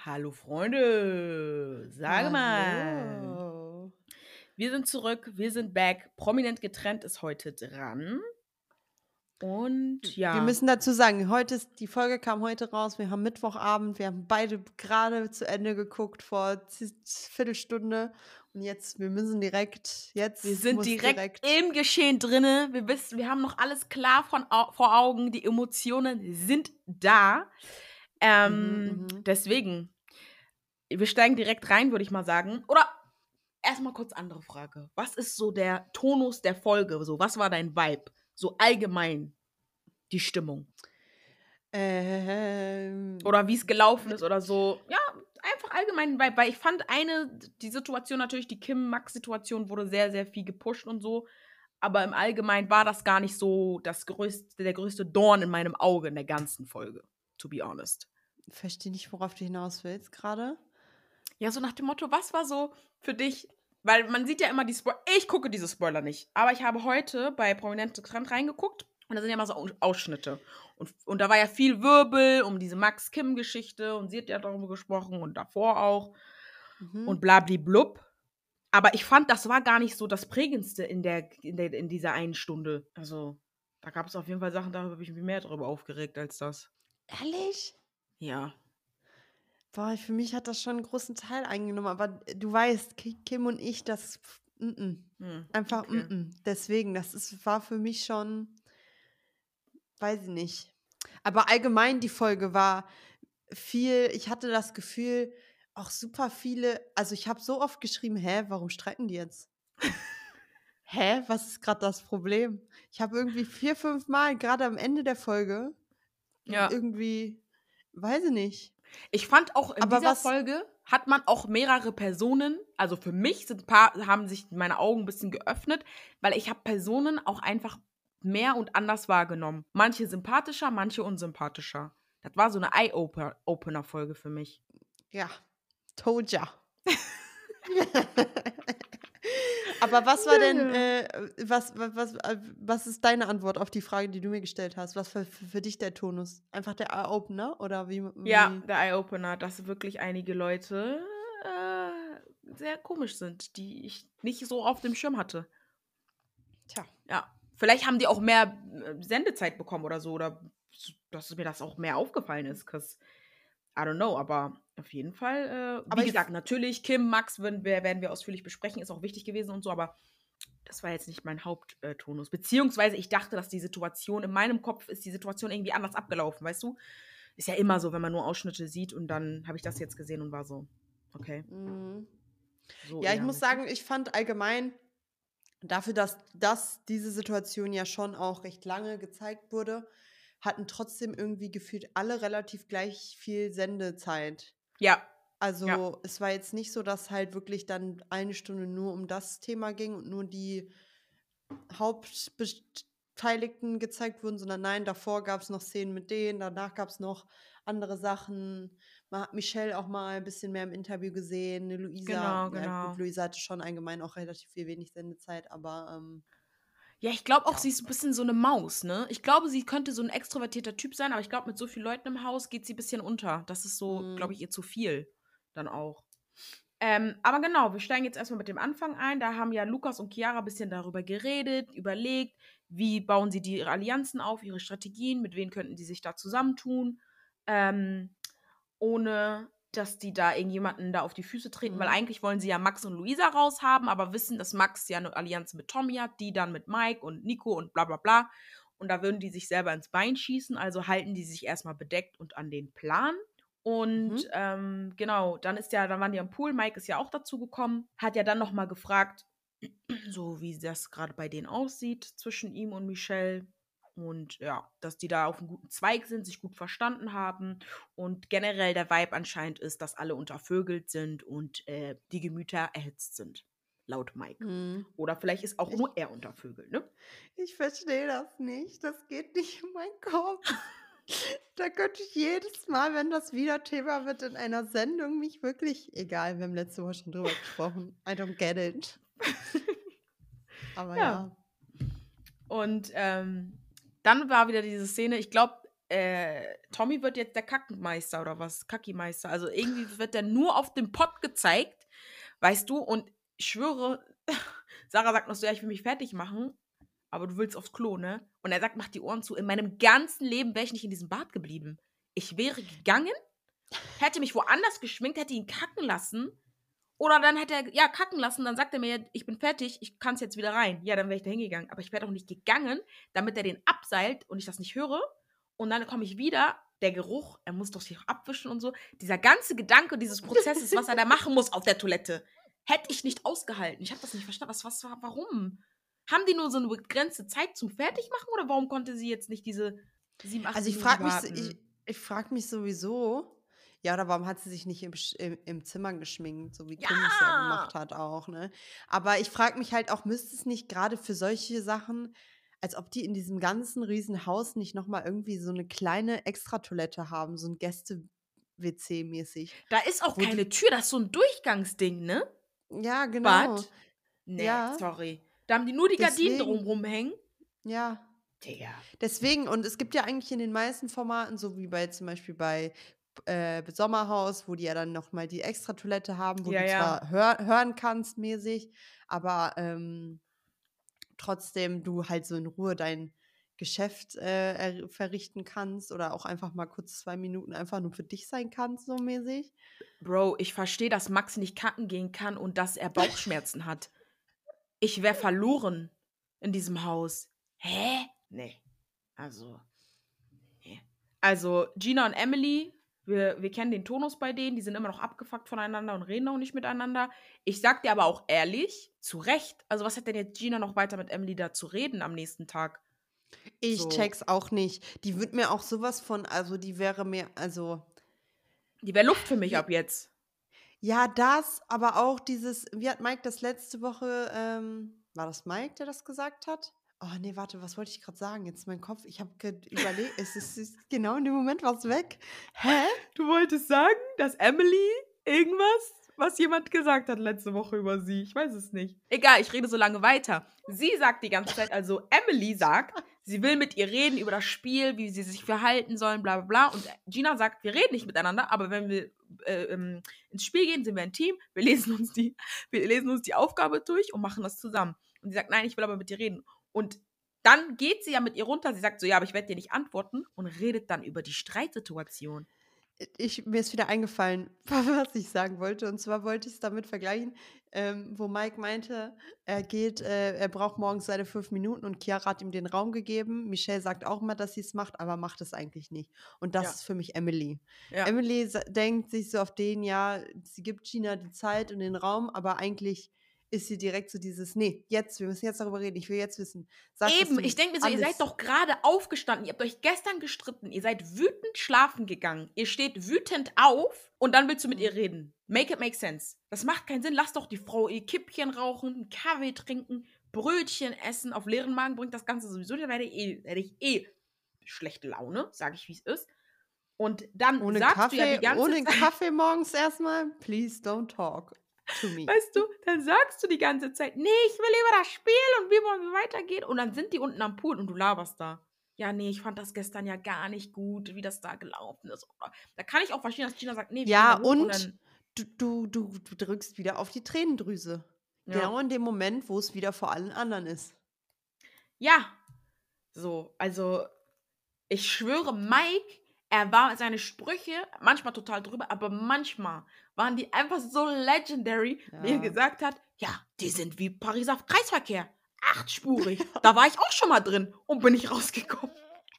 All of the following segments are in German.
Hallo Freunde, sage mal. Hallo. Wir sind zurück, wir sind back. Prominent getrennt ist heute dran. Und Wir ja, müssen dazu sagen, die Folge kam heute raus. Wir haben Mittwochabend. Wir haben beide gerade zu Ende geguckt vor Viertelstunde. Und wir müssen wir jetzt sind muss direkt direkt. im Geschehen drinne. Wir wissen, wir haben noch alles klar vor Augen. Die Emotionen sind da. Mhm. Deswegen, wir steigen direkt rein, würde ich mal sagen. Oder erstmal kurz andere Frage. Was ist so der Tonus der Folge? So, was war dein Vibe? So allgemein die Stimmung. Ähm, Oder wie es gelaufen ist oder so. Ja, einfach allgemein, weil ich fand die Situation natürlich, die Kim-Max-Situation wurde sehr, sehr viel gepusht und so. Aber im Allgemeinen war das gar nicht so der größte Dorn in meinem Auge in der ganzen Folge, to be honest. Verstehe nicht, worauf du hinaus willst gerade. Ja, so nach dem Motto, was war so für dich? Weil man sieht ja immer die Spoiler. Ich gucke diese Spoiler nicht. Aber ich habe heute bei Prominente Trend reingeguckt und da sind ja immer so Ausschnitte. Und da war ja viel Wirbel um diese Max-Kim-Geschichte und sie hat ja darüber gesprochen und davor auch Mhm. und blablablub. Aber ich fand, das war gar nicht so das Prägendste in dieser einen Stunde. Also, da gab es auf jeden Fall Sachen, da habe ich mich mehr darüber aufgeregt als das. Ehrlich? Ja. Boah, für mich hat das schon einen großen Teil eingenommen, aber du weißt, Kim und ich, einfach Okay. Deswegen, war für mich schon, weiß ich nicht. Aber allgemein die Folge war ich hatte das Gefühl, auch super viele, also, ich habe so oft geschrieben: „Hä, warum streiten die jetzt? Hä, was ist gerade das Problem?“ Ich habe irgendwie 4, 5 Mal grade am Ende der Folge Ja. irgendwie, weiß ich nicht. Ich fand auch in Aber dieser was Folge hat man auch mehrere Personen, also für mich haben sich meine Augen ein bisschen geöffnet, weil ich habe Personen auch einfach mehr und anders wahrgenommen. Manche sympathischer, manche unsympathischer. Das war so eine Eye-Opener-Folge für mich. Ja, told ya. Aber was war Ja, denn, ja. was ist deine Antwort auf die Frage, die du mir gestellt hast? Was für dich der Tonus? Einfach der Eye-Opener oder Ja, wie? der Eye-Opener, dass wirklich einige Leute sehr komisch sind, die ich nicht so auf dem Schirm hatte. Tja. Ja. Vielleicht haben die auch mehr Sendezeit bekommen oder so, oder dass mir das auch mehr aufgefallen ist, 'cause I don't know, aber auf jeden Fall, wie Aber ich gesagt, natürlich Kim, Max werden wir ausführlich besprechen, ist auch wichtig gewesen und so, aber das war jetzt nicht mein Haupttonus. Beziehungsweise ich dachte, dass die Situation in meinem Kopf ist die Situation irgendwie anders abgelaufen, weißt du? Ist ja immer so, wenn man nur Ausschnitte sieht und dann habe ich das jetzt gesehen und war so: „Okay, mhm. so Ja, ich eher“, muss weißt du? sagen, ich fand allgemein dafür, dass diese Situation ja schon auch recht lange gezeigt wurde, hatten trotzdem irgendwie gefühlt alle relativ gleich viel Sendezeit. Ja, ja, Also, es war jetzt nicht so, dass halt wirklich dann eine Stunde nur um das Thema ging und nur die Hauptbeteiligten gezeigt wurden, sondern nein, davor gab es noch Szenen mit denen, danach gab es noch andere Sachen. Man hat Michelle auch mal ein bisschen mehr im Interview gesehen, 'ne Luisa, genau, ja gut, genau. Luisa hatte schon allgemein auch relativ wenig Sendezeit, aber, Ja, ich glaube auch, ja. sie ist 'n bisschen so 'ne Maus, ne? Ich glaube, sie könnte so 'n extrovertierter Typ sein, aber ich glaube, mit so vielen Leuten im Haus geht sie bisschen unter. Das ist so, glaube Mhm. ich, ihr zu viel dann auch. Aber genau, wir steigen jetzt erst mal mit dem Anfang ein. Da haben ja Lukas und Chiara bisschen darüber geredet, überlegt, wie bauen sie ihre Allianzen auf, ihre Strategien, mit wem könnten die sich da zusammentun, ähm, ohne dass die da irgendjemanden da auf die Füße treten, weil Mhm. eigentlich wollen sie ja Max und Luisa raushaben, aber wissen, dass Max ja 'ne Allianz mit Tommy hat, die dann mit Mike und Nico und bla bla bla. Und da würden die sich selber ins Bein schießen, also halten die sich erst mal bedeckt und an den Plan. Und, Mhm. genau, dann waren die am Pool, Mike ist ja auch dazu gekommen, hat ja dann noch mal gefragt, so wie das grade bei denen aussieht zwischen ihm und Michelle. Und ja, dass die da auf'm guten Zweig sind, sich gut verstanden haben und generell der Vibe anscheinend ist, dass alle untervögelt sind und, die Gemüter erhitzt sind, laut Mike. Mhm. Oder vielleicht ist auch Ich nur er untervögelt, ne? ich verstehe das nicht. Das geht nicht in meinen Kopf. Da könnte ich jedes Mal, wenn das wieder Thema wird in einer Sendung, mich wirklich egal, wir haben letzte Woche schon drüber gesprochen. I don't get it. Aber Ja. ja. Und, dann war wieder diese Szene, ich glaube, Tommy wird jetzt der Kackenmeister oder was? Kackimeister. Also irgendwie wird der nur auf dem Pott gezeigt, weißt du? Und ich schwöre, Sarah sagt noch so, ja, ich will mich fertig machen, aber du willst aufs Klo, ne? Und er sagt, mach die Ohren zu. In meinem ganzen Leben wäre ich nicht in diesem Bad geblieben. Ich wäre gegangen, hätte mich woanders geschminkt, hätte ihn kacken lassen. Oder dann hätte er, ja, kacken lassen, dann sagt er mir, ich bin fertig, ich kann es jetzt wieder rein. Ja, dann wäre ich da hingegangen. Aber ich wäre doch nicht gegangen, damit er den abseilt und ich das nicht höre. Und dann komme ich wieder, der Geruch, er muss doch sich auch abwischen und so. Dieser ganze Gedanke dieses Prozesses, was er da machen muss auf der Toilette, hätte ich nicht ausgehalten. Ich habe das nicht verstanden. Was war, warum? Haben die nur so eine begrenzte Zeit zum Fertigmachen oder warum konnte sie jetzt nicht diese 7, 8 Also ich Minuten frage mich, warten? ich frage mich sowieso, ja, oder warum hat sie sich nicht im Zimmer geschminkt, so wie Kim es ja gemacht Ja! hat auch, ne? Aber ich frage mich halt auch, müsste es nicht gerade für solche Sachen, als ob die in diesem ganzen riesen Haus nicht noch mal irgendwie so eine kleine Extratoilette haben, so ein Gäste-WC mäßig, Da ist auch wo keine die Tür, das ist so ein Durchgangsding, ne? ja, genau. Bad? Ne, Ja, sorry. Da haben die nur die Gardinen deswegen. drumrum hängen. Ja. Digga. Deswegen, und es gibt ja eigentlich in den meisten Formaten, so wie bei zum Beispiel bei Sommerhaus, wo die ja dann noch mal die Extratoilette haben, wo Ja, du ja. zwar hören kannst mäßig, aber trotzdem du halt so in Ruhe dein Geschäft verrichten kannst oder auch einfach mal kurz 2 Minuten einfach nur für dich sein kannst, so mäßig. Bro, ich verstehe, dass Max nicht kacken gehen kann und dass er Bauchschmerzen hat. Ich wäre verloren in diesem Haus. Hä? Ne. Also, ne. Also, Gina und Emily, wir kennen den Tonus bei denen, die sind immer noch abgefuckt voneinander und reden auch nicht miteinander. Ich sag dir aber auch ehrlich, zu Recht, also was hat denn jetzt Gina noch weiter mit Emily da zu reden am nächsten Tag? Ich So, check's auch nicht. Die wird mir auch sowas von, also die wäre mir, also die wäre Luft für mich wie, ab jetzt. ja, das, aber auch dieses, wie hat Mike das letzte Woche, war das Mike, der das gesagt hat? Oh nee, warte, was wollte ich gerade sagen? Jetzt mein Kopf, ich habe überlegt, es ist genau in dem Moment was weg. Hä? Du wolltest sagen, dass Emily irgendwas, was jemand gesagt hat letzte Woche über sie. Ich weiß es nicht. Egal, ich rede so lange weiter. Sie sagt die ganze Zeit, also Emily sagt, sie will mit ihr reden über das Spiel, wie sie sich verhalten sollen, bla bla bla. Und Gina sagt, wir reden nicht miteinander, aber wenn wir ins Spiel gehen, sind wir ein Team. Wir lesen uns die Aufgabe durch und machen das zusammen. Und sie sagt, nein, ich will aber mit dir reden. Und dann geht sie ja mit ihr runter. Sie sagt so, ja, aber ich werde dir nicht antworten und redet dann über die Streitsituation. Mir ist wieder eingefallen, was ich sagen wollte. Und zwar wollte ich es damit vergleichen, wo Mike meinte, er braucht morgens seine 5 Minuten und Chiara hat ihm den Raum gegeben. Michelle sagt auch immer, dass sie es macht, aber macht es eigentlich nicht. Und das Ja, ist für mich Emily. ja. Emily denkt sich so auf den, ja, sie gibt Gina die Zeit und den Raum, aber eigentlich ist sie direkt so dieses, nee, jetzt, wir müssen jetzt darüber reden, ich will jetzt wissen. Sag, dass Eben, du ich denke mir so, ihr seid alles. doch gerade aufgestanden, ihr habt euch gestern gestritten, ihr seid wütend schlafen gegangen, ihr steht wütend auf und dann willst du mit ihr Hm. reden. Make it make sense. Das macht keinen Sinn. Lass doch die Frau ihr Kippchen rauchen, einen Kaffee trinken, Brötchen essen. Auf leeren Magen bringt das Ganze sowieso, dann hätte ich schlechte Laune, sage ich, wie es ist. Und dann sagst du ja die ganze Ohne Zeit, Kaffee morgens erstmal? Please don't talk to me. weißt du, dann sagst du die ganze Zeit, nee, ich will über das Spiel und wie wollen wir weitergehen? Und dann sind die unten am Pool und du laberst da. Ja, nee, ich fand das gestern ja gar nicht gut, wie das da gelaufen ist. Da kann ich auch verstehen, dass Gina sagt, nee, wir gehen Ja, da hoch und und dann, du drückst wieder auf die Tränendrüse. ja. Genau in dem Moment, wo es wieder vor allen anderen ist. Ja, so, also, ich schwöre, Mike, er war seine Sprüche manchmal total drüber, aber manchmal waren die einfach so legendary, wie er Ja. gesagt hat, ja, die sind wie Pariser Kreisverkehr. 8-spurig. Da war ich auch schon mal drin und bin nicht rausgekommen.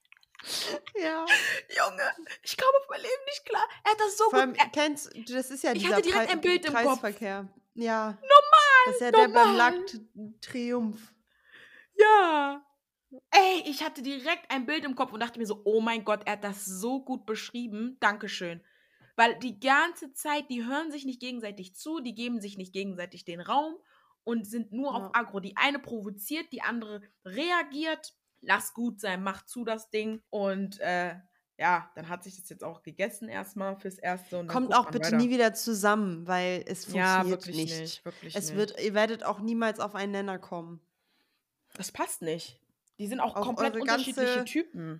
Ja. Junge, ich komme auf mein Leben nicht klar. Er hat das so Vor gut. allem, kennst du, das ist ja Ich dieser hatte direkt ein Bild im Kopf. Kreisverkehr. Ja. Das ist ja der beim Normal. Lack-Triumph. Ja. Ey, ich hatte direkt ein Bild im Kopf und dachte mir so, oh mein Gott, er hat das so gut beschrieben. Dankeschön. Weil die ganze Zeit, die hören sich nicht gegenseitig zu, die geben sich nicht gegenseitig den Raum und sind nur auf Ja. Aggro. Die eine provoziert, die andere reagiert. Lass gut sein, mach zu das Ding. Und ja, dann hat sich das jetzt auch gegessen erstmal fürs Erste und dann Kommt guckt auch man bitte weiter. nie wieder zusammen, weil es Ja, funktioniert wirklich nicht. nicht, wirklich nicht. Ihr werdet auch niemals auf einen Nenner kommen. Das passt nicht. Die sind auch Auch komplett eure unterschiedliche ganze Typen.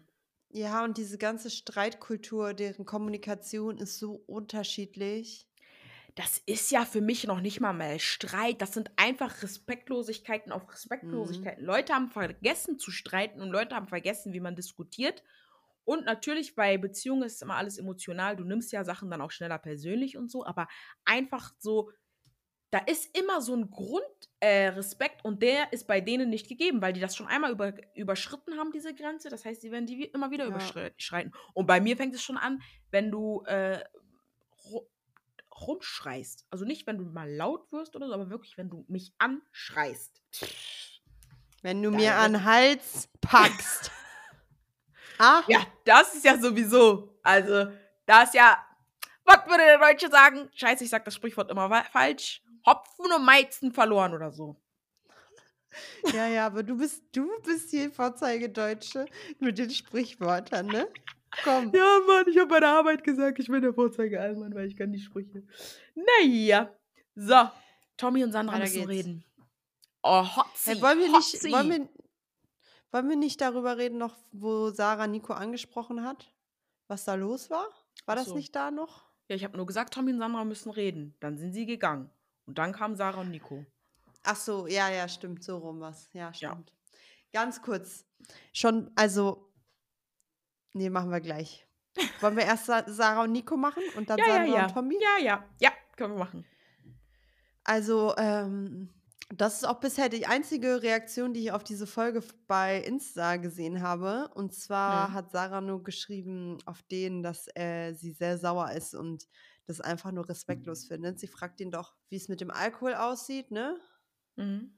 Ja, und diese ganze Streitkultur, deren Kommunikation ist so unterschiedlich. Das ist ja für mich noch nicht mal Streit. Das sind einfach Respektlosigkeiten auf Mhm. Respektlosigkeiten. Leute haben vergessen zu streiten und Leute haben vergessen, wie man diskutiert. Und natürlich bei Beziehungen ist immer alles emotional. Du nimmst ja Sachen dann auch schneller persönlich und so, aber einfach so, da ist immer so ein Respekt und der ist bei denen nicht gegeben, weil die das schon einmal überschritten haben, diese Grenze. Das heißt, sie werden die immer wieder Ja. überschreiten. Und bei mir fängt es schon an, wenn du ru- rumschreist. Also nicht, wenn du mal laut wirst oder so, aber wirklich, wenn du mich anschreist. Wenn du Da mir an wird, den Hals packst. Ah, ja, das ist ja sowieso. Also, da ist ja, was würde der Deutsche sagen? Scheiße, ich sag das Sprichwort immer falsch. Hopfen und Weizen verloren oder so. ja, aber du bist die Vorzeigedeutsche mit den Sprichwörtern, ne? Komm. Ja, Mann, ich habe bei der Arbeit gesagt, ich bin der Vorzeigeallmann, weil ich kann die Sprüche. Naja. So, Tommy und Sandra Weiter müssen geht's. reden. Oh, Hey, Hotzi, wollen wir nicht, wollen Hotzi. wir, wollen wir nicht darüber reden, noch, wo Sarah Nico angesprochen hat? Was da los war? War Ach das so. nicht da noch? Ja, ich habe nur gesagt, Tommy und Sandra müssen reden. Dann sind sie gegangen. Und dann kamen Sarah und Nico. Ach so, ja, ja, stimmt, so rum was. Ja, Ja. stimmt. Ganz kurz. Schon, also, nee, machen wir gleich. Wollen wir erst Sarah und Nico machen und dann Ja, ja, Sandra und ja. Tommy? Ja, ja. Ja, können wir machen. Also, das ist auch bisher die einzige Reaktion, die ich auf diese Folge bei Insta gesehen habe. Und zwar Hm. hat Sarah nur geschrieben auf den, dass sie sehr sauer ist und das einfach nur respektlos findet. Sie fragt ihn doch, wie es mit dem Alkohol aussieht, ne? Mhm.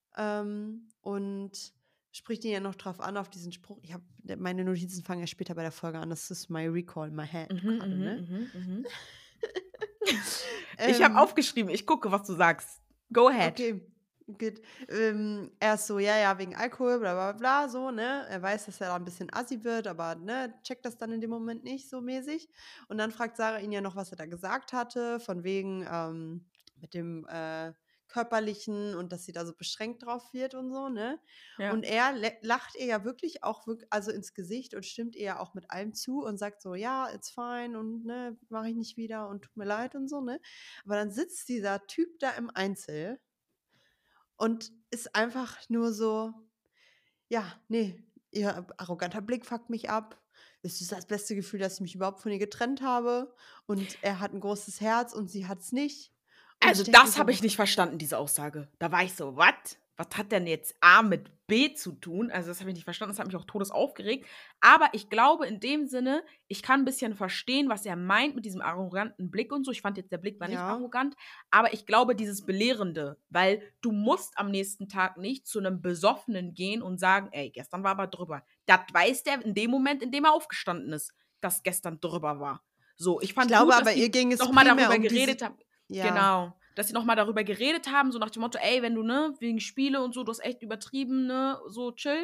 Und spricht ihn ja noch drauf an, auf diesen Spruch. Meine Notizen fangen ja später bei der Folge an. Das ist my recall, my head Mhm, gerade, mhm, ne? mhm, mhm. Ich habe Ähm, aufgeschrieben. Ich gucke, was du sagst. Go ahead. Okay, gut. Er ist so, ja, ja, wegen Alkohol, bla bla bla, so, ne? Er weiß, dass er da ein bisschen assi wird, aber ne, checkt das dann in dem Moment nicht so mäßig. Und dann fragt Sarah ihn ja noch, was er da gesagt hatte, von wegen mit dem Körperlichen und dass sie da so beschränkt drauf wird und so, ne? Ja. Und er lacht ihr ja wirklich auch also ins Gesicht und stimmt ihr ja auch mit allem zu und sagt so, ja, it's fine und ne, mache ich nicht wieder und tut mir leid und so, ne? Aber dann sitzt dieser Typ da im Einzel und ist einfach nur so, ja, nee, ihr arroganter Blick fuckt mich ab. Es ist das beste Gefühl, dass ich mich überhaupt von ihr getrennt habe. Und er hat ein großes Herz und sie hat's nicht. Und ich Also, denke mir das so, habe ich nicht verstanden, diese Aussage. Da war ich so: „Was? Was hat denn jetzt A mit B zu tun?“ Also, das habe ich nicht verstanden. Das hat mich auch todes aufgeregt. Aber ich glaube in dem Sinne, ich kann 'n bisschen verstehen, was er meint mit diesem arroganten Blick und so. Ich fand jetzt, der Blick war nicht ja, arrogant, aber ich glaube, dieses Belehrende, weil du musst am nächsten Tag nicht zu 'nem Besoffenen gehen und sagen: „Ey, gestern war aber drüber.“ Das weiß der in dem Moment, in dem er aufgestanden ist, dass gestern drüber war. So, ich ich fand glaube gut, dass aber, ihr die ging es noch mal primär darüber um diese, geredet haben. ja, Genau, dass sie noch mal darüber geredet haben, so nach dem Motto: „Ey, wenn du, ne, wegen Spiele und so, du hast echt übertrieben, ne, so chill.“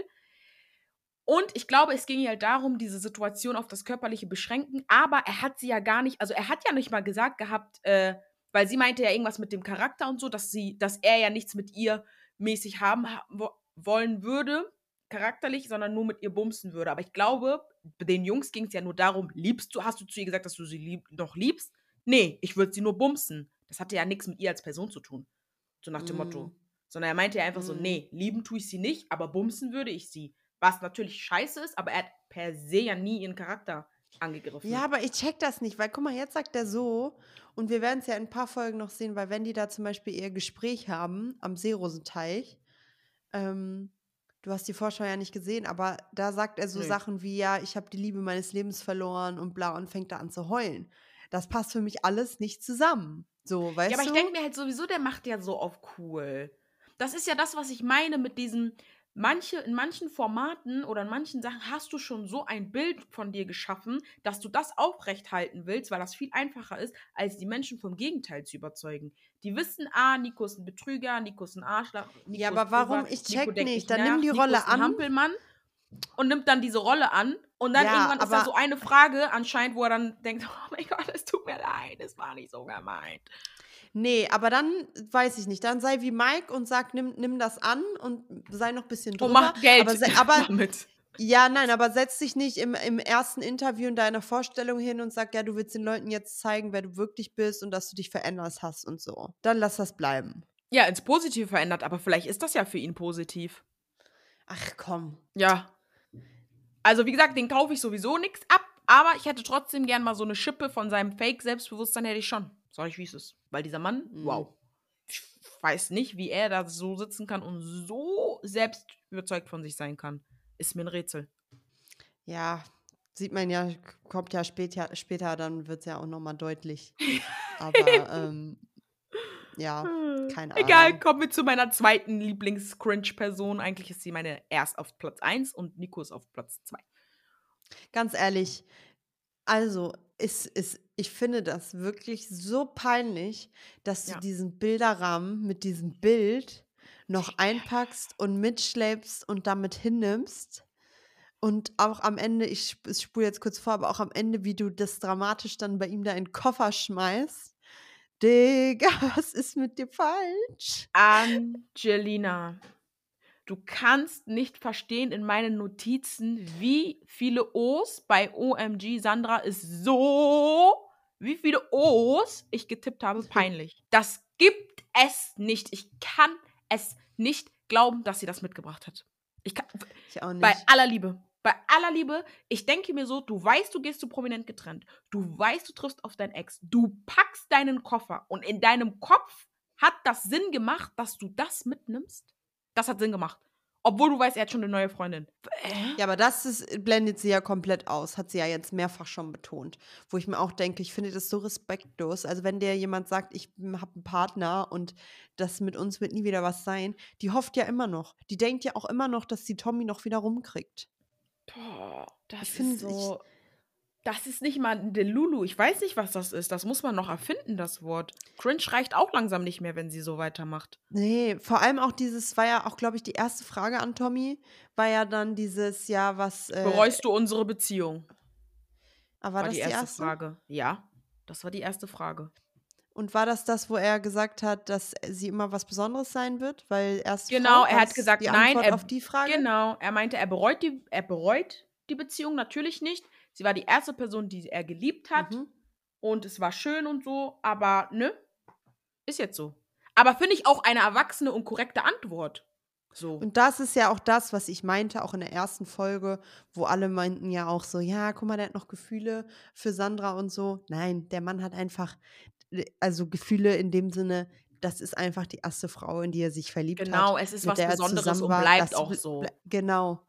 Und ich glaube, es ging ihr halt darum, diese Situation auf das Körperliche beschränken, aber er hat sie ja gar nicht, also, er hat ja nicht mal gesagt gehabt, weil sie meinte ja irgendwas mit dem Charakter und so, dass er ja nichts mit ihr mäßig haben wollen würde, charakterlich, sondern nur mit ihr bumsen würde. Aber ich glaube, den Jungs ging es ja nur darum: Hast du zu ihr gesagt, dass du sie noch liebst? Nee, ich würde sie nur bumsen. Das hatte ja nichts mit ihr als Person zu tun, so nach dem mm, Motto. Sondern er meinte ja einfach so: mm. „Nee, lieben tue ich sie nicht, aber bumsen würde ich sie.“ Was natürlich scheiße ist, aber er hat per se ja nie ihren Charakter Ja, angegriffen. aber ich check das nicht, weil guck mal, jetzt sagt er so, und wir werden es ja in ein paar Folgen noch sehen, weil wenn die da zum Beispiel ihr Gespräch haben am Seerosenteich, ähm, du hast die Vorschau ja nicht gesehen, aber da sagt er so Nö. Sachen wie, ja, ich habe die Liebe meines Lebens verloren und bla und fängt da an zu heulen. Das passt für mich alles nicht zusammen. So, Ja, aber weißt ich du? denke mir halt sowieso, der macht ja so auf cool. Das ist ja das, was ich meine mit diesem, in manchen Formaten oder in manchen Sachen hast du schon so ein Bild von dir geschaffen, dass du das aufrechthalten willst, weil das viel einfacher ist, als die Menschen vom Gegenteil zu überzeugen. Die wissen, Nico ist ein Betrüger, Nico ist ein Arschloch, Ja, Nico ist aber warum? drüber, Ich Nico check denkt nicht. nicht Dann nimm die nach, Nico Rolle ist ein an. Hampelmann und nimmt dann diese Rolle an. Und dann Ja, irgendwann ist da so aber eine Frage anscheinend, wo er dann denkt: „Oh mein Gott, es tut mir leid, es war nicht so gemeint.“ nee, aber dann weiß ich nicht. Dann sei wie Mike und sag, nimm das an und sei noch ein bisschen Und drüber. macht Aber, Geld aber damit. Ja, nein, aber setz dich nicht im ersten Interview in deiner Vorstellung hin und sag, ja, du willst den Leuten jetzt zeigen, wer du wirklich bist und dass du dich verändert hast und so. Dann lass das bleiben. Ja, ins Positive verändert, aber vielleicht ist das ja für ihn positiv. Ach komm. Ja. Also, wie gesagt, den kaufe ich sowieso nix ab, aber ich hätte trotzdem gern mal so eine Schippe von seinem Fake-Selbstbewusstsein hätte ich schon. Sag ich, wie es ist. Weil dieser Mann, wow. Ich weiß nicht, wie er da so sitzen kann und so selbst überzeugt von sich sein kann. Ist mir ein Rätsel. Ja, sieht man ja, kommt ja später dann wird es ja auch noch mal deutlich. Aber, ja, keine Egal, Ahnung. kommen wir zu meiner zweiten Lieblings-Cringe-Person. Eigentlich ist sie meine erst auf Platz 1 und Nico ist auf Platz 2. Ganz ehrlich, also, ich finde das wirklich so peinlich, dass du Ja. diesen Bilderrahmen mit diesem Bild noch einpackst und mitschleppst und damit hinnimmst. Und auch am Ende, ich spule jetzt kurz vor, aber auch am Ende, wie du das dramatisch dann bei ihm da in den Koffer schmeißt. Digga, was ist mit dir falsch? Angelina, du kannst nicht verstehen in meinen Notizen, wie viele O's bei OMG Sandra ist so, wie viele O's ich getippt habe, peinlich. Das gibt es nicht. Ich kann es nicht glauben, dass sie das mitgebracht hat. Ich auch Bei nicht. aller Liebe. Bei aller Liebe, ich denke mir so, du weißt, du gehst zu prominent getrennt. Du weißt, du triffst auf deinen Ex. Du packst deinen Koffer und in deinem Kopf hat das Sinn gemacht, dass du das mitnimmst? Das hat Sinn gemacht. Obwohl du weißt, er hat schon eine neue Freundin. Ja, aber blendet sie ja komplett aus, hat sie ja jetzt mehrfach schon betont. Wo ich mir auch denke, ich finde das so respektlos. Also wenn dir jemand sagt, ich habe einen Partner und das mit uns wird nie wieder was sein, die hofft ja immer noch. Die denkt ja auch immer noch, dass sie Tommy noch wieder rumkriegt. Boah, Ich das finde, ist so. Das ist nicht mal ein Delulu. Ich weiß nicht, was das ist. Das muss man noch erfinden, das Wort. Cringe reicht auch langsam nicht mehr, wenn sie so weitermacht. Nee, vor allem auch war ja auch, glaube ich, die erste Frage an Tommy, war ja dann dieses, ja, was, Bereust du unsere Beziehung? war War das die die erste erste? Frage. Ja, das war die erste Frage. Und war das, wo er gesagt hat, dass sie immer was Besonderes sein wird? Weil erste Genau, Frau, er war hat das gesagt, die nein, Antwort auf die Frage? genau, er meinte, er bereut die Beziehung natürlich nicht. Sie war die erste Person, die er geliebt hat Mhm. und es war schön und so, aber ne, ist jetzt so. Aber finde ich auch eine erwachsene und korrekte Antwort. So. Und das ist ja auch das, was ich meinte, auch in der ersten Folge, wo alle meinten ja auch so, ja, guck mal, der hat noch Gefühle für Sandra und so. Nein, der Mann hat einfach, also Gefühle in dem Sinne, das ist einfach die erste Frau, in die er sich verliebt hat, Genau, es ist mit was der er Besonderes zusammen und war. bleibt Das auch so. genau.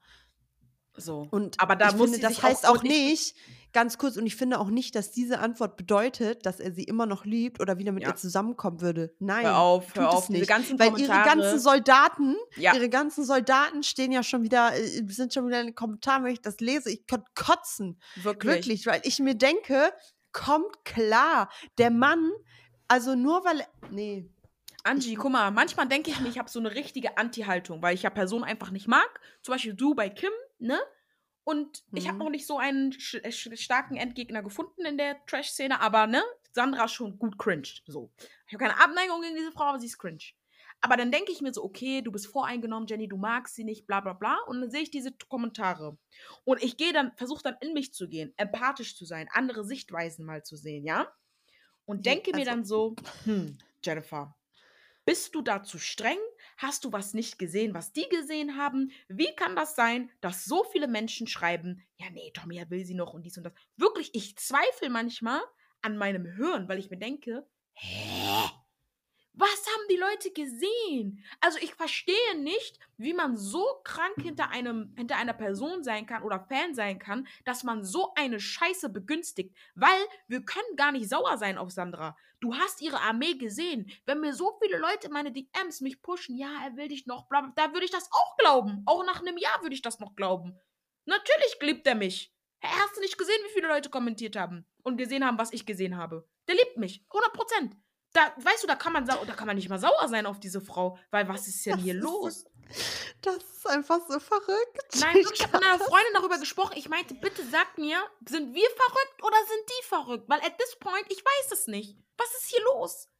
So. Und Aber da ich muss finde, sie das sich auch heißt auch deutlich. nicht, ganz kurz, und ich finde auch nicht, dass diese Antwort bedeutet, dass er sie immer noch liebt oder wieder mit ihr Ja. zusammenkommen würde. Nein, Hör auf, tut es diese nicht. ganzen Weil ihre ganzen Kommentare. Soldaten stehen ja schon wieder, sind schon wieder in den Kommentaren, wenn ich das lese, ich könnte kotzen. Wirklich. Wirklich, weil ich mir denke, kommt klar, der Mann, also nur weil, nee. Angie, guck mal, manchmal denke ich mir, ich habe so eine richtige Anti-Haltung, weil ich ja Personen einfach nicht mag. Zum Beispiel du bei Kim, ne? Und ich habe noch nicht so einen starken Endgegner gefunden in der Trash-Szene, aber ne, Sandra ist schon gut cringe. So. Ich habe keine Abneigung gegen diese Frau, aber sie ist cringe. Aber dann denke ich mir so, okay, du bist voreingenommen, Jenny, du magst sie nicht, bla bla bla. Und dann sehe ich diese Kommentare. Und ich versuche dann in mich zu gehen, empathisch zu sein, andere Sichtweisen mal zu sehen, ja? Und denke mir dann so, Jennifer, bist du da zu streng? Hast du was nicht gesehen, was die gesehen haben? Wie kann das sein, dass so viele Menschen schreiben, ja, nee, Tommy, er will sie noch und dies und das. Wirklich, ich zweifle manchmal an meinem Hirn, weil ich mir denke, hä? Was haben die Leute gesehen? Also ich verstehe nicht, wie man so krank hinter einer Person sein kann oder Fan sein kann, dass man so eine Scheiße begünstigt. Weil wir können gar nicht sauer sein auf Sandra. Du hast ihre Armee gesehen. Wenn mir so viele Leute in meine DMs mich pushen, ja, er will dich noch, bla, bla, da würde ich das auch glauben. Auch nach einem Jahr würde ich das noch glauben. Natürlich liebt er mich. Hey, hast du nicht gesehen, wie viele Leute kommentiert haben und gesehen haben, was ich gesehen habe? Der liebt mich. 100%. Da, weißt du, da kann man nicht mal sauer sein auf diese Frau, weil was ist denn hier los? Das ist einfach so verrückt. Nein, wirklich, ich habe mit einer Freundin darüber gesprochen. Ich meinte, bitte sag mir, sind wir verrückt oder sind die verrückt? Weil at this point, ich weiß es nicht. Was ist hier los?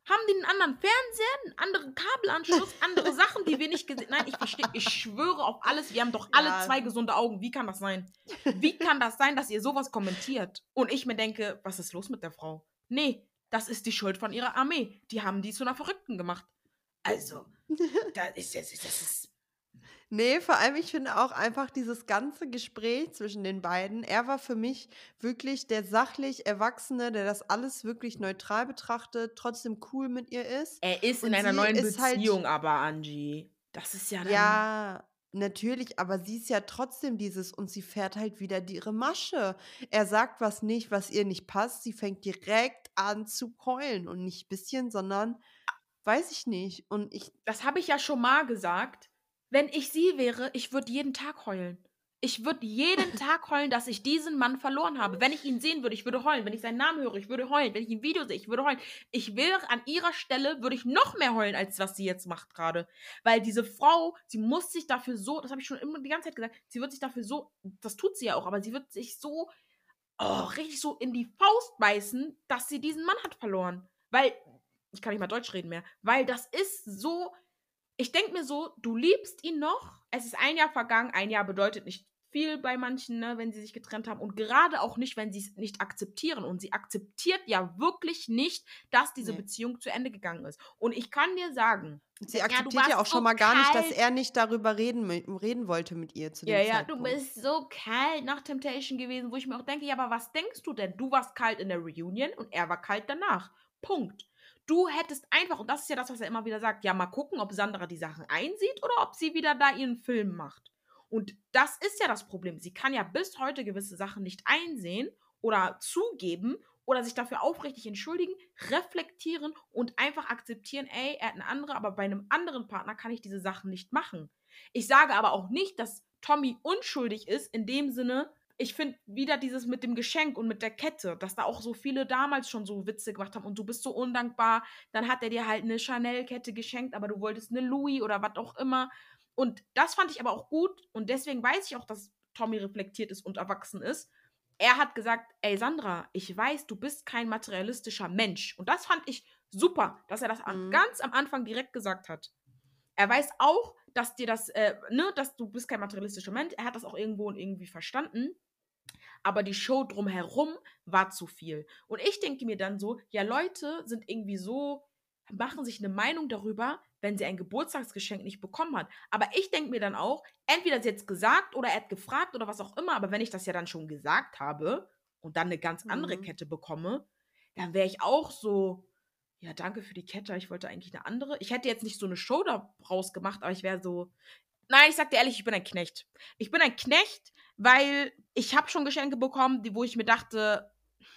Haben die einen anderen Fernseher, einen anderen Kabelanschluss, andere Sachen, die wir nicht gesehen haben? Nein, ich schwöre auf alles, wir haben doch alle Ja. 2 gesunde Augen. Wie kann das sein? Wie kann das sein, dass ihr sowas kommentiert? Und ich mir denke, was ist los mit der Frau? Nee, das ist die Schuld von ihrer Armee. Die haben die zu einer Verrückten gemacht. Also, das ist Nee, vor allem, ich finde auch einfach dieses ganze Gespräch zwischen den beiden, er war für mich wirklich der sachlich Erwachsene, der das alles wirklich neutral betrachtet, trotzdem cool mit ihr ist. er ist in Und einer sie neuen ist halt, Beziehung, aber Angie. Das ist ja dann. ja, natürlich, aber sie ist ja trotzdem dieses und sie fährt halt wieder die ihre Masche. Er sagt was nicht, was ihr nicht passt. Sie fängt direkt an zu heulen und nicht bisschen, sondern weiß ich nicht. Und ich, Das habe ich ja schon mal gesagt. Wenn ich sie wäre, ich würde jeden Tag heulen. Ich würde jeden Tag heulen, dass ich diesen Mann verloren habe. Wenn ich ihn sehen würde, ich würde heulen. Wenn ich seinen Namen höre, ich würde heulen. Wenn ich ein Video sehe, ich würde heulen. Ich wäre an ihrer Stelle, würde ich noch mehr heulen, als was sie jetzt macht gerade. Weil diese Frau, sie muss sich dafür so, das habe ich schon immer die ganze Zeit gesagt, sie wird sich dafür so, das tut sie ja auch, aber sie wird sich so, richtig so in die Faust beißen, dass sie diesen Mann hat verloren. Weil, ich kann nicht mal Deutsch reden mehr, weil das ist so, ich denke mir so, du liebst ihn noch, es ist ein Jahr vergangen, ein Jahr bedeutet nicht viel bei manchen, ne, wenn sie sich getrennt haben und gerade auch nicht, wenn sie es nicht akzeptieren und sie akzeptiert ja wirklich nicht, dass diese nee. Beziehung zu Ende gegangen ist. Und ich kann dir sagen, Sie ja, du akzeptiert ja auch warst schon so mal gar nicht, dass kalt. er nicht darüber reden wollte mit ihr zu dem Ja, du Zeitpunkt. bist so kalt nach Temptation gewesen, wo ich mir auch denke, ja, aber was denkst du denn? Du warst kalt in der Reunion und er war kalt danach. Punkt. Du hättest einfach, und das ist ja das, was er immer wieder sagt, ja, mal gucken, ob Sandra die Sachen einsieht oder ob sie wieder da ihren Film macht. Und das ist ja das Problem. Sie kann ja bis heute gewisse Sachen nicht einsehen oder zugeben oder sich dafür aufrichtig entschuldigen, reflektieren und einfach akzeptieren, ey, er hat eine andere, aber bei einem anderen Partner kann ich diese Sachen nicht machen. Ich sage aber auch nicht, dass Tommy unschuldig ist, in dem Sinne, ich finde wieder dieses mit dem Geschenk und mit der Kette, dass da auch so viele damals schon so Witze gemacht haben und du bist so undankbar, dann hat er dir halt eine Chanel-Kette geschenkt, aber du wolltest eine Louis oder was auch immer. Und das fand ich aber auch gut und deswegen weiß ich auch, dass Tommy reflektiert ist und erwachsen ist. Er hat gesagt, ey Sandra, ich weiß, du bist kein materialistischer Mensch. Und das fand ich super, dass er das Mhm. ganz am Anfang direkt gesagt hat. Er weiß auch, dass dir das, ne, dass du bist kein materialistischer Mensch. Er hat das auch irgendwo und irgendwie verstanden. Aber die Show drumherum war zu viel. Und ich denke mir dann so, ja, Leute sind irgendwie so, machen sich eine Meinung darüber, wenn sie ein Geburtstagsgeschenk nicht bekommen hat. Aber ich denke mir dann auch, entweder sie hat es gesagt oder er hat gefragt oder was auch immer, aber wenn ich das ja dann schon gesagt habe und dann eine ganz andere Mhm. Kette bekomme, dann wäre ich auch so, ja, danke für die Kette, ich wollte eigentlich eine andere. Ich hätte jetzt nicht so eine Show daraus gemacht, aber ich wäre so, nein, ich sag dir ehrlich, ich bin ein Knecht. Ich bin ein Knecht, weil ich habe schon Geschenke bekommen, wo ich mir dachte,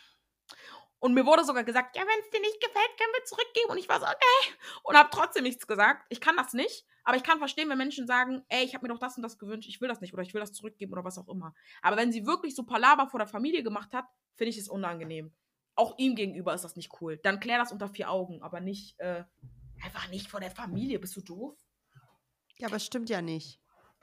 und mir wurde sogar gesagt, ja, wenn es dir nicht gefällt, können wir zurückgeben. Und ich war so, okay. Und habe trotzdem nichts gesagt. Ich kann das nicht. Aber ich kann verstehen, wenn Menschen sagen, ey, ich habe mir doch das und das gewünscht, ich will das nicht oder ich will das zurückgeben oder was auch immer. Aber wenn sie wirklich so Palaver vor der Familie gemacht hat, finde ich es unangenehm. Auch ihm gegenüber ist das nicht cool. Dann klär das unter 4 Augen, aber nicht, einfach nicht vor der Familie. Bist du doof? Ja, aber es stimmt ja nicht.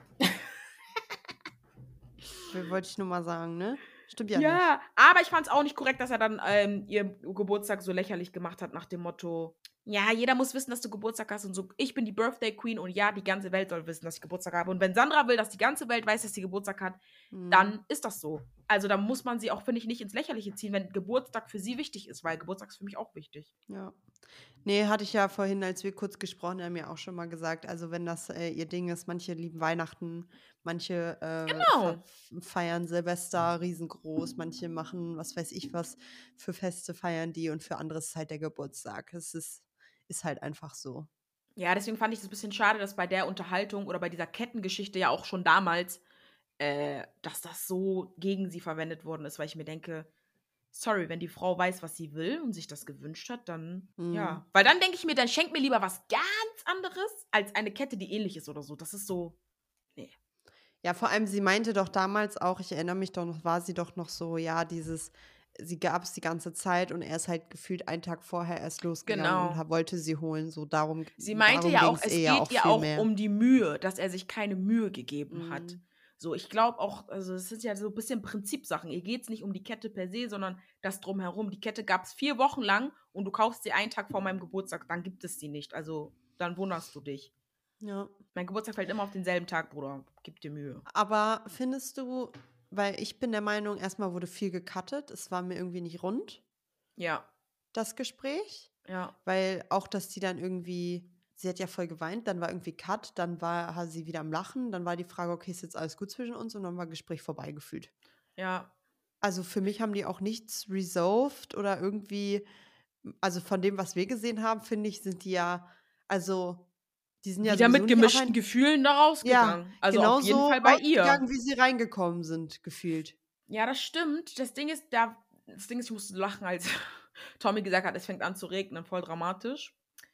Wollte ich nur mal sagen, ne? Stimmt ja nicht. Ja, aber ich fand es auch nicht korrekt, dass er dann ihr Geburtstag so lächerlich gemacht hat, nach dem Motto, ja, jeder muss wissen, dass du Geburtstag hast und so, ich bin die Birthday Queen und ja, die ganze Welt soll wissen, dass ich Geburtstag habe. Und wenn Sandra will, dass die ganze Welt weiß, dass sie Geburtstag hat, Mhm. dann ist das so. Also da muss man sie auch, finde ich, nicht ins Lächerliche ziehen, wenn Geburtstag für sie wichtig ist, weil Geburtstag ist für mich auch wichtig. Ja. Ne, hatte ich ja vorhin, als wir kurz gesprochen haben, ja auch schon mal gesagt. Also, wenn das, ihr Ding ist, manche lieben Weihnachten, manche, Genau. feiern Silvester riesengroß, manche machen, was weiß ich was für Feste feiern die und für andere ist es halt der Geburtstag. Es ist halt einfach so. Ja, deswegen fand ich es ein bisschen schade, dass bei der Unterhaltung oder bei dieser Kettengeschichte ja auch schon damals, dass das so gegen sie verwendet worden ist, weil ich mir denke, sorry, wenn die Frau weiß, was sie will und sich das gewünscht hat, dann Mhm. ja. Weil dann denke ich mir, dann schenk mir lieber was ganz anderes als eine Kette, die ähnlich ist oder so. Das ist so, ne. Ja, vor allem, sie meinte doch damals auch, ich erinnere mich doch noch, war sie doch noch so, ja, sie gab es die ganze Zeit und er ist halt gefühlt einen Tag vorher erst losgegangen und Genau. wollte sie holen. So Sie meinte ja ging auch, es es ihr ja geht auch ihr viel auch mehr. um die Mühe, dass er sich keine Mühe gegeben hat. Mhm. So, ich glaube auch, also es sind ja so ein bisschen Prinzipsachen. Ihr geht es nicht um die Kette per se, sondern das Drumherum. Die Kette gab es 4 Wochen lang und du kaufst sie einen Tag vor meinem Geburtstag, dann gibt es sie nicht. Also, dann wunderst du dich. Ja. Mein Geburtstag fällt immer auf denselben Tag, Bruder. Gib dir Mühe. Aber findest du, weil ich bin der Meinung, erstmal wurde viel gecuttet, es war mir irgendwie nicht rund, Ja, das Gespräch, ja, weil auch, dass die dann irgendwie, sie hat ja voll geweint, dann war irgendwie Cut, dann war sie wieder am Lachen, dann war die Frage, okay, ist jetzt alles gut zwischen uns und dann war Gespräch vorbei gefühlt. ja. Also für mich haben die auch nichts resolved oder irgendwie, also von dem, was wir gesehen haben, finde ich, sind die ja, also die sind ja Wieder sowieso mit nicht auf gemischten ein, Gefühlen da ja, rausgegangen. Also auf jeden genauso Fall bei ihr. rausgegangen, wie sie reingekommen sind, gefühlt. Ja, das stimmt. Das Ding ist, ich musste lachen, als Tommy gesagt hat, es fängt an zu regnen, voll dramatisch.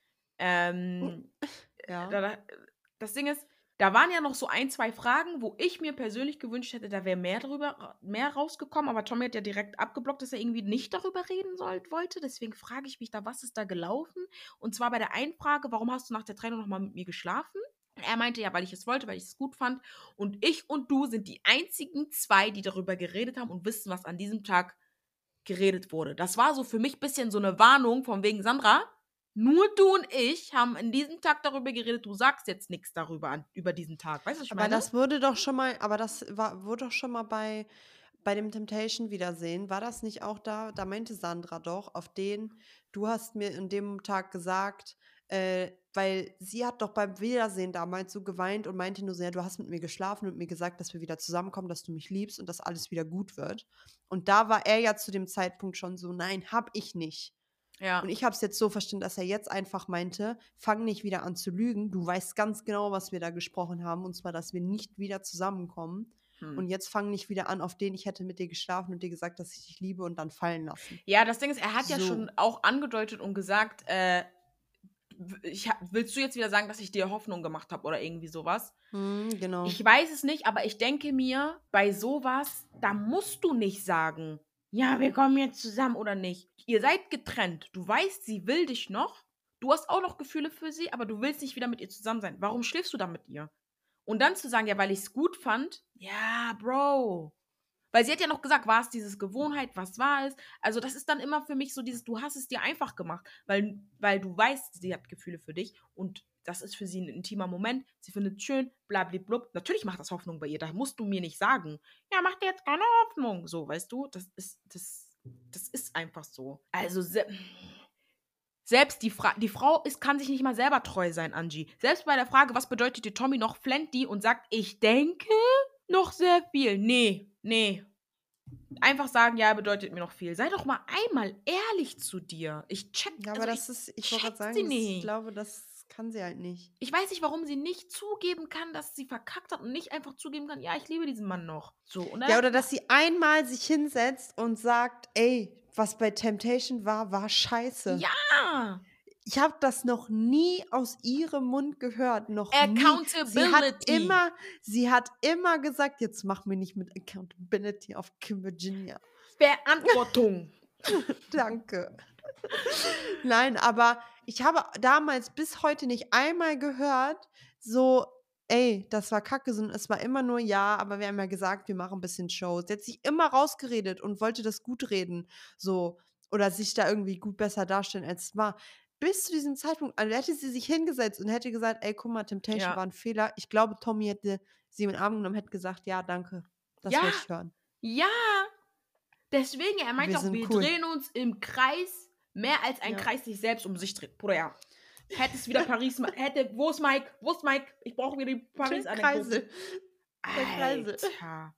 Ähm, Ja. da, da, das Ding ist, da waren ja noch so 1, 2 Fragen, wo ich mir persönlich gewünscht hätte, da wäre mehr rausgekommen, aber Tommy hat ja direkt abgeblockt, dass er irgendwie nicht darüber reden wollte. Deswegen frage ich mich da, was ist da gelaufen? Und zwar bei der einen Frage, warum hast du nach der Trennung nochmal mit mir geschlafen? Er meinte ja, weil ich es wollte, weil ich es gut fand. Und ich und du sind die einzigen 2, die darüber geredet haben und wissen, was an diesem Tag geredet wurde. Das war so für mich ein bisschen so eine Warnung von wegen, Sandra, nur du und ich haben an diesem Tag darüber geredet, du sagst jetzt nichts darüber über diesen Tag. Weißt du, was ich Aber meine? das wurde doch schon mal, wurde doch schon mal bei dem Temptation-Wiedersehen, war das nicht auch da? Da meinte Sandra doch, auf den, du hast mir an dem Tag gesagt, weil sie hat doch beim Wiedersehen damals so geweint und meinte nur so, ja, du hast mit mir geschlafen und mir gesagt, dass wir wieder zusammenkommen, dass du mich liebst und dass alles wieder gut wird. Und da war er ja zu dem Zeitpunkt schon so, nein, hab ich nicht. Und Ja. ich habe es jetzt so verstanden, dass er jetzt einfach meinte, fang nicht wieder an zu lügen. Du weißt ganz genau, was wir da gesprochen haben, und zwar, dass wir nicht wieder zusammenkommen. Hm. Und jetzt fang nicht wieder an, auf den ich hätte mit dir geschlafen und dir gesagt, dass ich dich liebe und dann fallen lassen. Ja, das Ding ist, er hat ja So. schon auch angedeutet und gesagt, willst du jetzt wieder sagen, dass ich dir Hoffnung gemacht habe oder irgendwie sowas? Genau. Ich weiß es nicht, aber ich denke mir, bei sowas, da musst du nicht sagen, ja, wir kommen jetzt zusammen oder nicht. Ihr seid getrennt. Du weißt, sie will dich noch. Du hast auch noch Gefühle für sie, aber du willst nicht wieder mit ihr zusammen sein. Warum schläfst du dann mit ihr? Und dann zu sagen, ja, weil ich es gut fand, ja, Bro. Weil sie hat ja noch gesagt, war es dieses Gewohnheit, was war es? Also das ist dann immer für mich so dieses, du hast es dir einfach gemacht, weil du weißt, sie hat Gefühle für dich und das ist für sie ein intimer Moment. Sie findet es schön, blablablub. Natürlich macht das Hoffnung bei ihr, da musst du mir nicht sagen, ja, mach dir jetzt keine Hoffnung. So, weißt du, das ist einfach so. Also selbst die Frau kann sich nicht mal selber treu sein, Angie. Selbst bei der Frage, was bedeutet dir Tommy noch, flennt die und sagt, ich denke noch sehr viel. Nee. Einfach sagen, ja, bedeutet mir noch viel. Sei doch mal einmal ehrlich zu dir. Ja, aber das ist, ich wollte gerade Sie sagen, ich nicht. glaube, das kann sie halt nicht. Ich weiß nicht, warum sie nicht zugeben kann, dass sie verkackt hat und nicht einfach zugeben kann, ja, ich liebe diesen Mann noch. So, und dann Ja, oder dass sie einmal sich hinsetzt und sagt, ey, was bei Temptation war, war scheiße. ja, Ich habe das noch nie aus ihrem Mund gehört, noch nie. Accountability. Sie hat immer gesagt, jetzt mach mir nicht mit Accountability auf Kim Virginia. Verantwortung. Danke. Nein, aber ich habe damals bis heute nicht einmal gehört, so, ey, das war kacke, sondern es war immer nur, ja, aber wir haben ja gesagt, wir machen ein bisschen Shows. Sie hat sich immer rausgeredet und wollte das gut reden, so, oder sich da irgendwie gut besser darstellen, als es war. Bis zu diesem Zeitpunkt, also hätte sie sich hingesetzt und hätte gesagt, ey, guck mal, Temptation Ja. war ein Fehler. Ich glaube, Tommy hätte sie in den Arm genommen, hätte gesagt, ja, danke, das Ja, wollte ich hören. ja. Deswegen, er meint Wir auch, sind wir cool. drehen uns im Kreis, mehr als ein Ja. Kreis sich selbst um sich dreht. Bruder, ja. Hätte es wieder Paris, wo ist Mike? Wo ist Mike? Ich brauche wieder die Paris-Anekdote. Der Kreisel. Alter.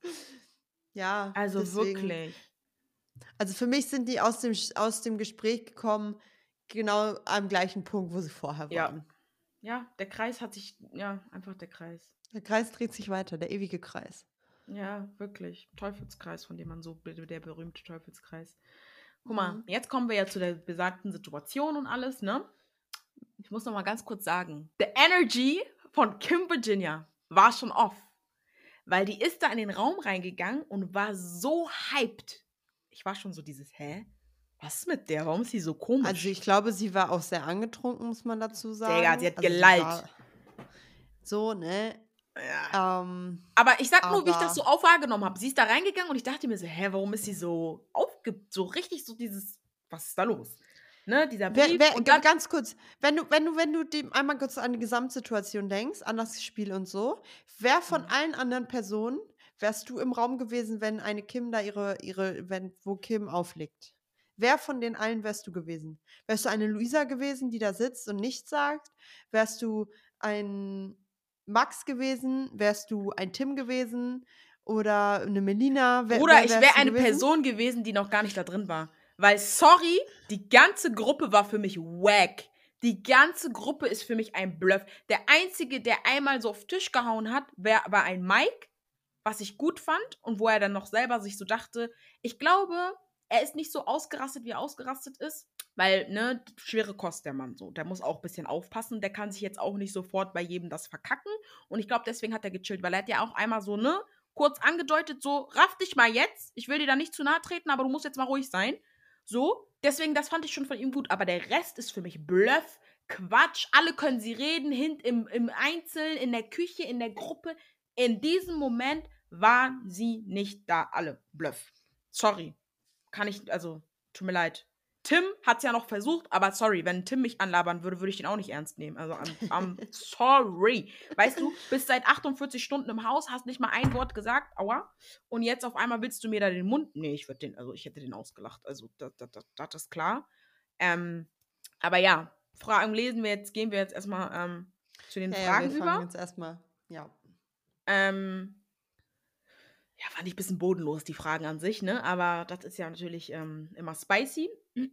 Ja, Also deswegen. wirklich. Also für mich sind die aus dem Gespräch gekommen, genau am gleichen Punkt, wo sie vorher Ja. waren. Ja, der Kreis hat sich, ja, einfach der Kreis. Der Kreis dreht sich weiter, der ewige Kreis. Ja, wirklich. Teufelskreis, von dem man so, der berühmte Teufelskreis. Guck mal, jetzt kommen wir ja zu der besagten Situation und alles, ne? Ich muss noch mal ganz kurz sagen, the energy von Kim Virginia war schon off. Weil die ist da in den Raum reingegangen und war so hyped. Ich war schon so dieses, hä? Was ist mit der? Warum ist sie so komisch? Also ich glaube, sie war auch sehr angetrunken, muss man dazu sagen. Digga, sie hat Also gelallt. so, ne? Ja. Ähm, Aber ich sag nur, wie ich das so aber wahrgenommen habe. Sie ist da reingegangen und ich dachte mir so: „Hä, warum ist sie so so richtig so dieses was ist da los?“ Ne, dieser wer Brief wer und g dann ganz kurz, wenn du dem einmal kurz an die Gesamtsituation denkst, an das Spiel und so, wer von mhm. allen anderen Personen wärst du im Raum gewesen, wenn eine Kim da ihre wenn wo Kim auflegt? Wer von den allen wärst du gewesen? Wärst du eine Luisa gewesen, die da sitzt und nichts sagt? Wärst du ein Max gewesen? Wärst du ein Tim gewesen oder 'ne Melina? Wer Bruder, wer ich wäre wärst du eine gewesen? Person gewesen, die noch gar nicht da drin war. Weil sorry, die ganze Gruppe war für mich wack. Die ganze Gruppe ist für mich ein Bluff. Der Einzige, der einmal so auf den Tisch gehauen hat, war ein Mike, was ich gut fand und wo er dann noch selber sich so dachte, ich glaube, er ist nicht so ausgerastet, wie er ausgerastet ist, weil, ne, schwere Kost der Mann so. Der muss auch ein bisschen aufpassen. Der kann sich jetzt auch nicht sofort bei jedem das verkacken. Und ich glaube, deswegen hat er gechillt, weil er hat ja auch einmal so, ne, kurz angedeutet, so, raff dich mal jetzt. Ich will dir da nicht zu nahe treten, aber du musst jetzt mal ruhig sein. So, deswegen, das fand ich schon von ihm gut. Aber der Rest ist für mich Bluff, Quatsch. Alle können sie reden, im Einzelnen, in der Küche, in der Gruppe. In diesem Moment waren sie nicht da alle. Bluff. Sorry. Kann ich, also, tut mir leid. Tim hat es ja noch versucht, aber sorry, wenn Tim mich anlabern würde, würde ich den auch nicht ernst nehmen. Also, I'm sorry. Weißt du, bist seit 48 Stunden im Haus, hast nicht mal ein Wort gesagt, aua. Und jetzt auf einmal willst du mir da den Mund. Nee, ich hätte den ausgelacht. Also, das ist klar. Aber ja, Fragen gehen wir jetzt erstmal zu den Ja, ja, wir Fragen fangen über. jetzt erst mal ja. Ähm, ja, fand ich ein bisschen bodenlos, die Fragen an sich, ne? Aber das ist ja natürlich immer spicy.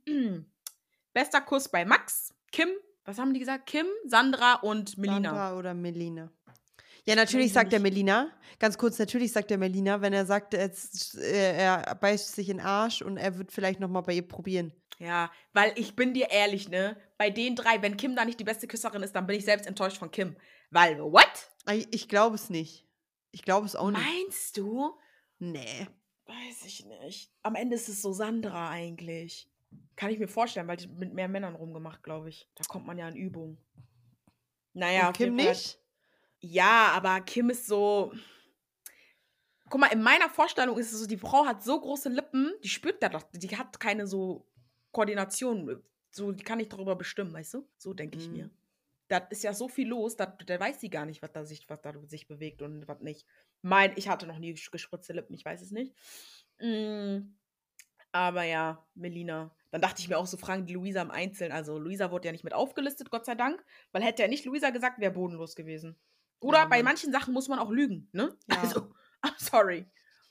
Bester Kuss bei Max, Kim, was haben die gesagt? Kim, Sandra und Melina. Sandra oder Melina? Ja, Ich nenne natürlich die sagt der nicht. Melina. Ganz kurz, natürlich sagt der Melina, wenn er sagt, er beißt sich in den Arsch und er wird vielleicht noch mal bei ihr probieren. Ja, weil ich bin dir ehrlich, ne? Bei den drei, wenn Kim da nicht die beste Küsserin ist, dann bin ich selbst enttäuscht von Kim. Weil, what? Ich glaube es nicht. Ich glaube es auch nicht. Meinst du? Ne. Weiß ich nicht. Am Ende ist es so Sandra eigentlich. Kann ich mir vorstellen, weil die mit mehr Männern rumgemacht, glaube ich. Da kommt man ja in Übung. Naja, Und auf jeden Kim Fall hat. nicht? Ja, aber Kim ist so. Guck mal, in meiner Vorstellung ist es so, die Frau hat so große Lippen, die spürt da doch, die hat keine so Koordination. So, die kann nicht darüber bestimmen, weißt du? So denke ich mir. Mhm. Da ist ja so viel los, da weiß sie gar nicht, was da sich bewegt und was nicht. Ich hatte noch nie gespritzte Lippen, ich weiß es nicht. Aber ja, Melina. Dann dachte ich mir auch so, fragen die Luisa im Einzelnen. Also Luisa wurde ja nicht mit aufgelistet, Gott sei Dank, weil hätte er nicht Luisa gesagt, wäre bodenlos gewesen. Oder Ja, bei Mann. manchen Sachen muss man auch lügen, ne? Ja. Also, I'm sorry.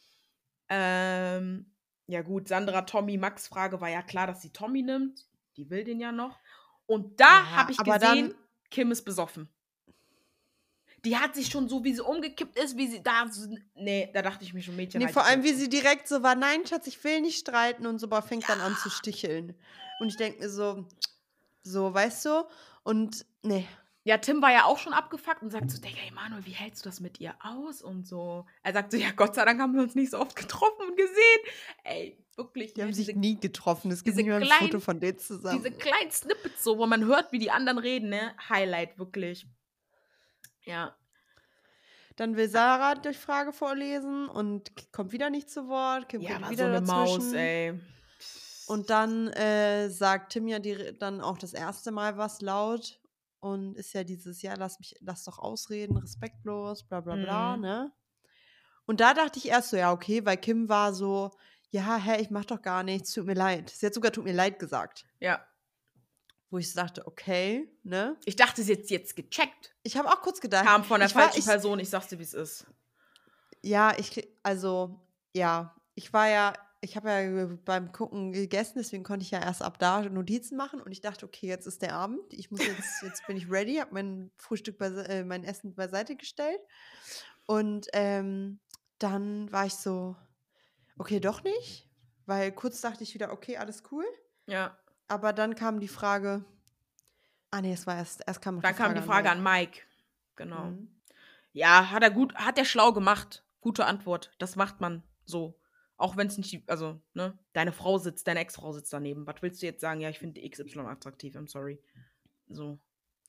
Ja gut, Sandra, Tommy, Max Frage war ja klar, dass sie Tommy nimmt. Die will den ja noch. Und da Ja, habe ich aber gesehen, dann Kim ist besoffen. Die hat sich schon so, wie sie umgekippt ist, wie sie da. Nee, da dachte ich mir schon, Mädchen, ne, halt vor die allem, wie Klappe. sie direkt so war: „Nein, Schatz, ich will nicht streiten" und so, aber fängt dann an zu Ja. sticheln. Und ich denke mir so, weißt du? Und ne. Ja, Tim war ja auch schon abgefuckt und sagt so: „Digga, Emanuel, wie hältst du das mit ihr aus?“ und so. Er sagt so: „Ja, Gott sei Dank haben wir uns nicht so oft getroffen und gesehen.“ Ey, wirklich, Die ne, haben sich nie getroffen. Es gibt diese nicht mal 'n Foto kleinen von denen diese zusammen. kleinen Snippets so, wo man hört, wie die anderen reden, ne? Highlight, wirklich. Ja. Dann will Sarah die Frage vorlesen und kommt wieder nicht zu Wort. Kim Ja, kommt war so wieder 'ne Maus, dazwischen. ey. Und dann, sagt Tim ja dann auch das erste Mal was laut und ist ja dieses: „Ja, lass doch ausreden, respektlos, bla bla bla", Mhm. ne? Und da dachte ich erst so: „Ja, okay", weil Kim war so: „Ja, hä, ich mache doch gar nichts, tut mir leid." Sie hat sogar „Tut mir leid" gesagt, Ja. wo ich so dachte: „Okay", ne? Ich dachte, sie hätt's jetzt gecheckt. Ich habe auch kurz gedacht, Kam von der falschen Person, ich sage dir, wie's ist. ja, also, ja, ich habe ja beim Gucken gegessen, deswegen konnte ich ja erst ab da Notizen machen und ich dachte: „Okay, jetzt ist der Abend. Jetzt bin ich ready", habe mein Essen beiseite gestellt und, dann war ich so: „Okay, doch nicht", weil kurz dachte ich wieder: „Okay, alles cool", Ja. aber dann kam die Frage ne, es war erst kam noch die Dann kam Frage die an Frage Mike. an Mike. Genau. Mhm. Ja, hat er schlau gemacht. Gute Antwort. Das macht man so. Auch wenn's nicht also, ne, deine Ex-Frau sitzt daneben. Was willst du jetzt sagen? Ja, ich finde XY attraktiv, I'm sorry. So.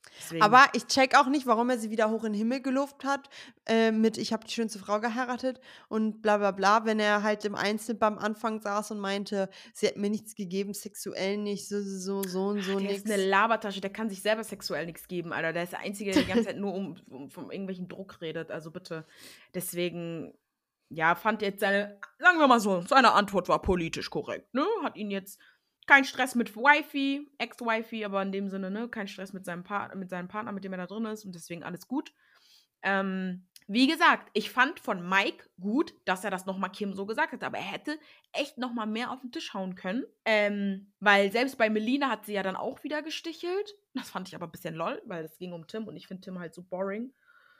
Deswegen. Aber ich check auch nicht, warum er sie wieder hoch in den Himmel gelobt hat, mit „Ich habe die schönste Frau geheiratet“ und bla bla bla, wenn er halt im Einzel beim Anfang saß und meinte: „Sie hat mir nichts gegeben, sexuell nicht, so und so Der ist 'ne nix.“ Labertasche, der kann sich selber sexuell nix geben, Alter. Der ist der Einzige, der die ganze Zeit nur von irgendwelchen Druck redet, also bitte. Deswegen, ja, fand jetzt sagen wir mal so, seine Antwort war politisch korrekt, ne? Hat ihn jetzt kein Stress mit Wifey, Ex-Wifey, aber in dem Sinne, ne, kein Stress mit seinem Partner, mit dem er da drin ist und deswegen alles gut. Wie gesagt, ich fand von Mike gut, dass er das noch mal Kim so gesagt hat, aber er hätte echt noch mal mehr auf den Tisch hauen können. Weil selbst bei Melina hat sie ja dann auch wieder gestichelt. Das fand ich aber ein bisschen lol, weil es ging um Tim und ich finde Tim halt so boring.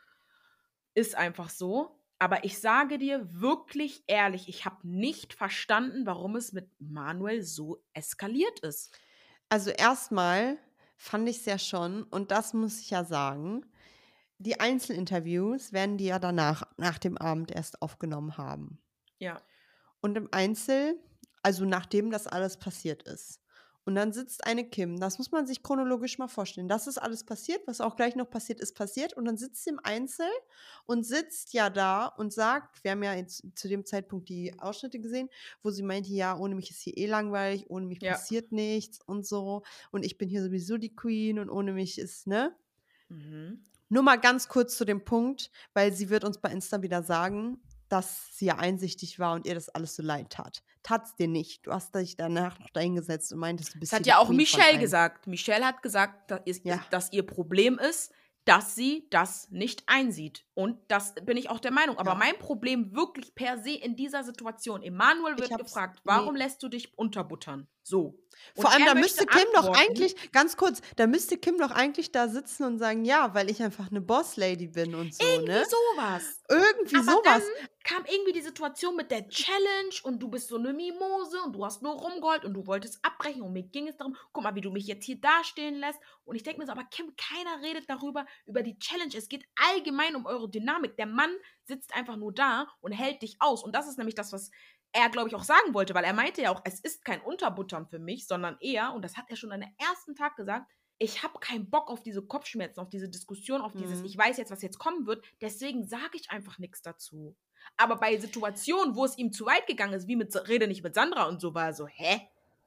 Ist einfach so. Aber ich sage dir wirklich ehrlich, ich habe nicht verstanden, warum es mit Manuel so eskaliert ist. Also, erstmal fand ich's ja schon und das muss ich ja sagen, die Einzelinterviews werden die ja danach nach dem Abend erst aufgenommen haben. Ja. Und im Einzel also, nachdem das alles passiert ist. Und dann sitzt eine Kim, das muss man sich chronologisch mal vorstellen. Das ist alles passiert, was auch gleich noch passiert ist, passiert. Und dann sitzt sie im Einzel und sitzt ja da und sagt wir haben ja jetzt zu dem Zeitpunkt die Ausschnitte gesehen, wo sie meinte: „Ja, ohne mich ist hier eh langweilig, ohne mich Ja. passiert nichts und so. Und ich bin hier sowieso die Queen und ohne mich ist“ ne? Mhm. Nur mal ganz kurz zu dem Punkt, weil sie wird uns bei Insta wieder sagen, dass sie ja einsichtig war und ihr das alles so leid tat. Tat's dir nicht. Du hast dich danach noch dahingesetzt und meintest, du Das bist hier hat die ja auch Queen von Michelle allen. gesagt. Michelle hat gesagt, Ja, dass ihr Problem ist, dass sie das nicht einsieht. Und das bin ich auch der Meinung. Aber ja. mein Problem wirklich per se in dieser Situation, Emanuel Ich wird hab's gefragt, warum ne. lässt du dich unterbuttern? So. Vor Und allem, er da müsste möchte Kim doch antworten. eigentlich ganz kurz, da müsste Kim doch eigentlich da sitzen und sagen: „Ja, weil ich einfach 'ne Boss-Lady bin“ und so, Irgendwie ne? sowas. Irgendwie Aber so dann was. kam irgendwie die Situation mit der Challenge und du bist so 'ne Mimose und du hast nur rumgeheult und du wolltest abbrechen und mir ging es darum: „Guck mal, wie du mich jetzt hier dastehen lässt.“ Und ich denke mir so: „Aber Kim, keiner redet darüber über die Challenge. Es geht allgemein um eure Dynamik. Der Mann sitzt einfach nur da und hält dich aus.“ Und das ist nämlich das, was er, glaube ich, auch sagen wollte, weil er meinte ja auch: „Es ist kein Unterbuttern für mich, sondern eher“, und das hat er schon an der ersten Tag gesagt: „Ich habe keinen Bock auf diese Kopfschmerzen, auf diese Diskussion, auf dieses Mhm. ich weiß jetzt, was jetzt kommen wird, deswegen sage ich einfach nix dazu.“ Aber bei Situationen, wo es ihm zu weit gegangen ist, wie mit „Rede nicht mit Sandra“ und so, war er so: „Hä?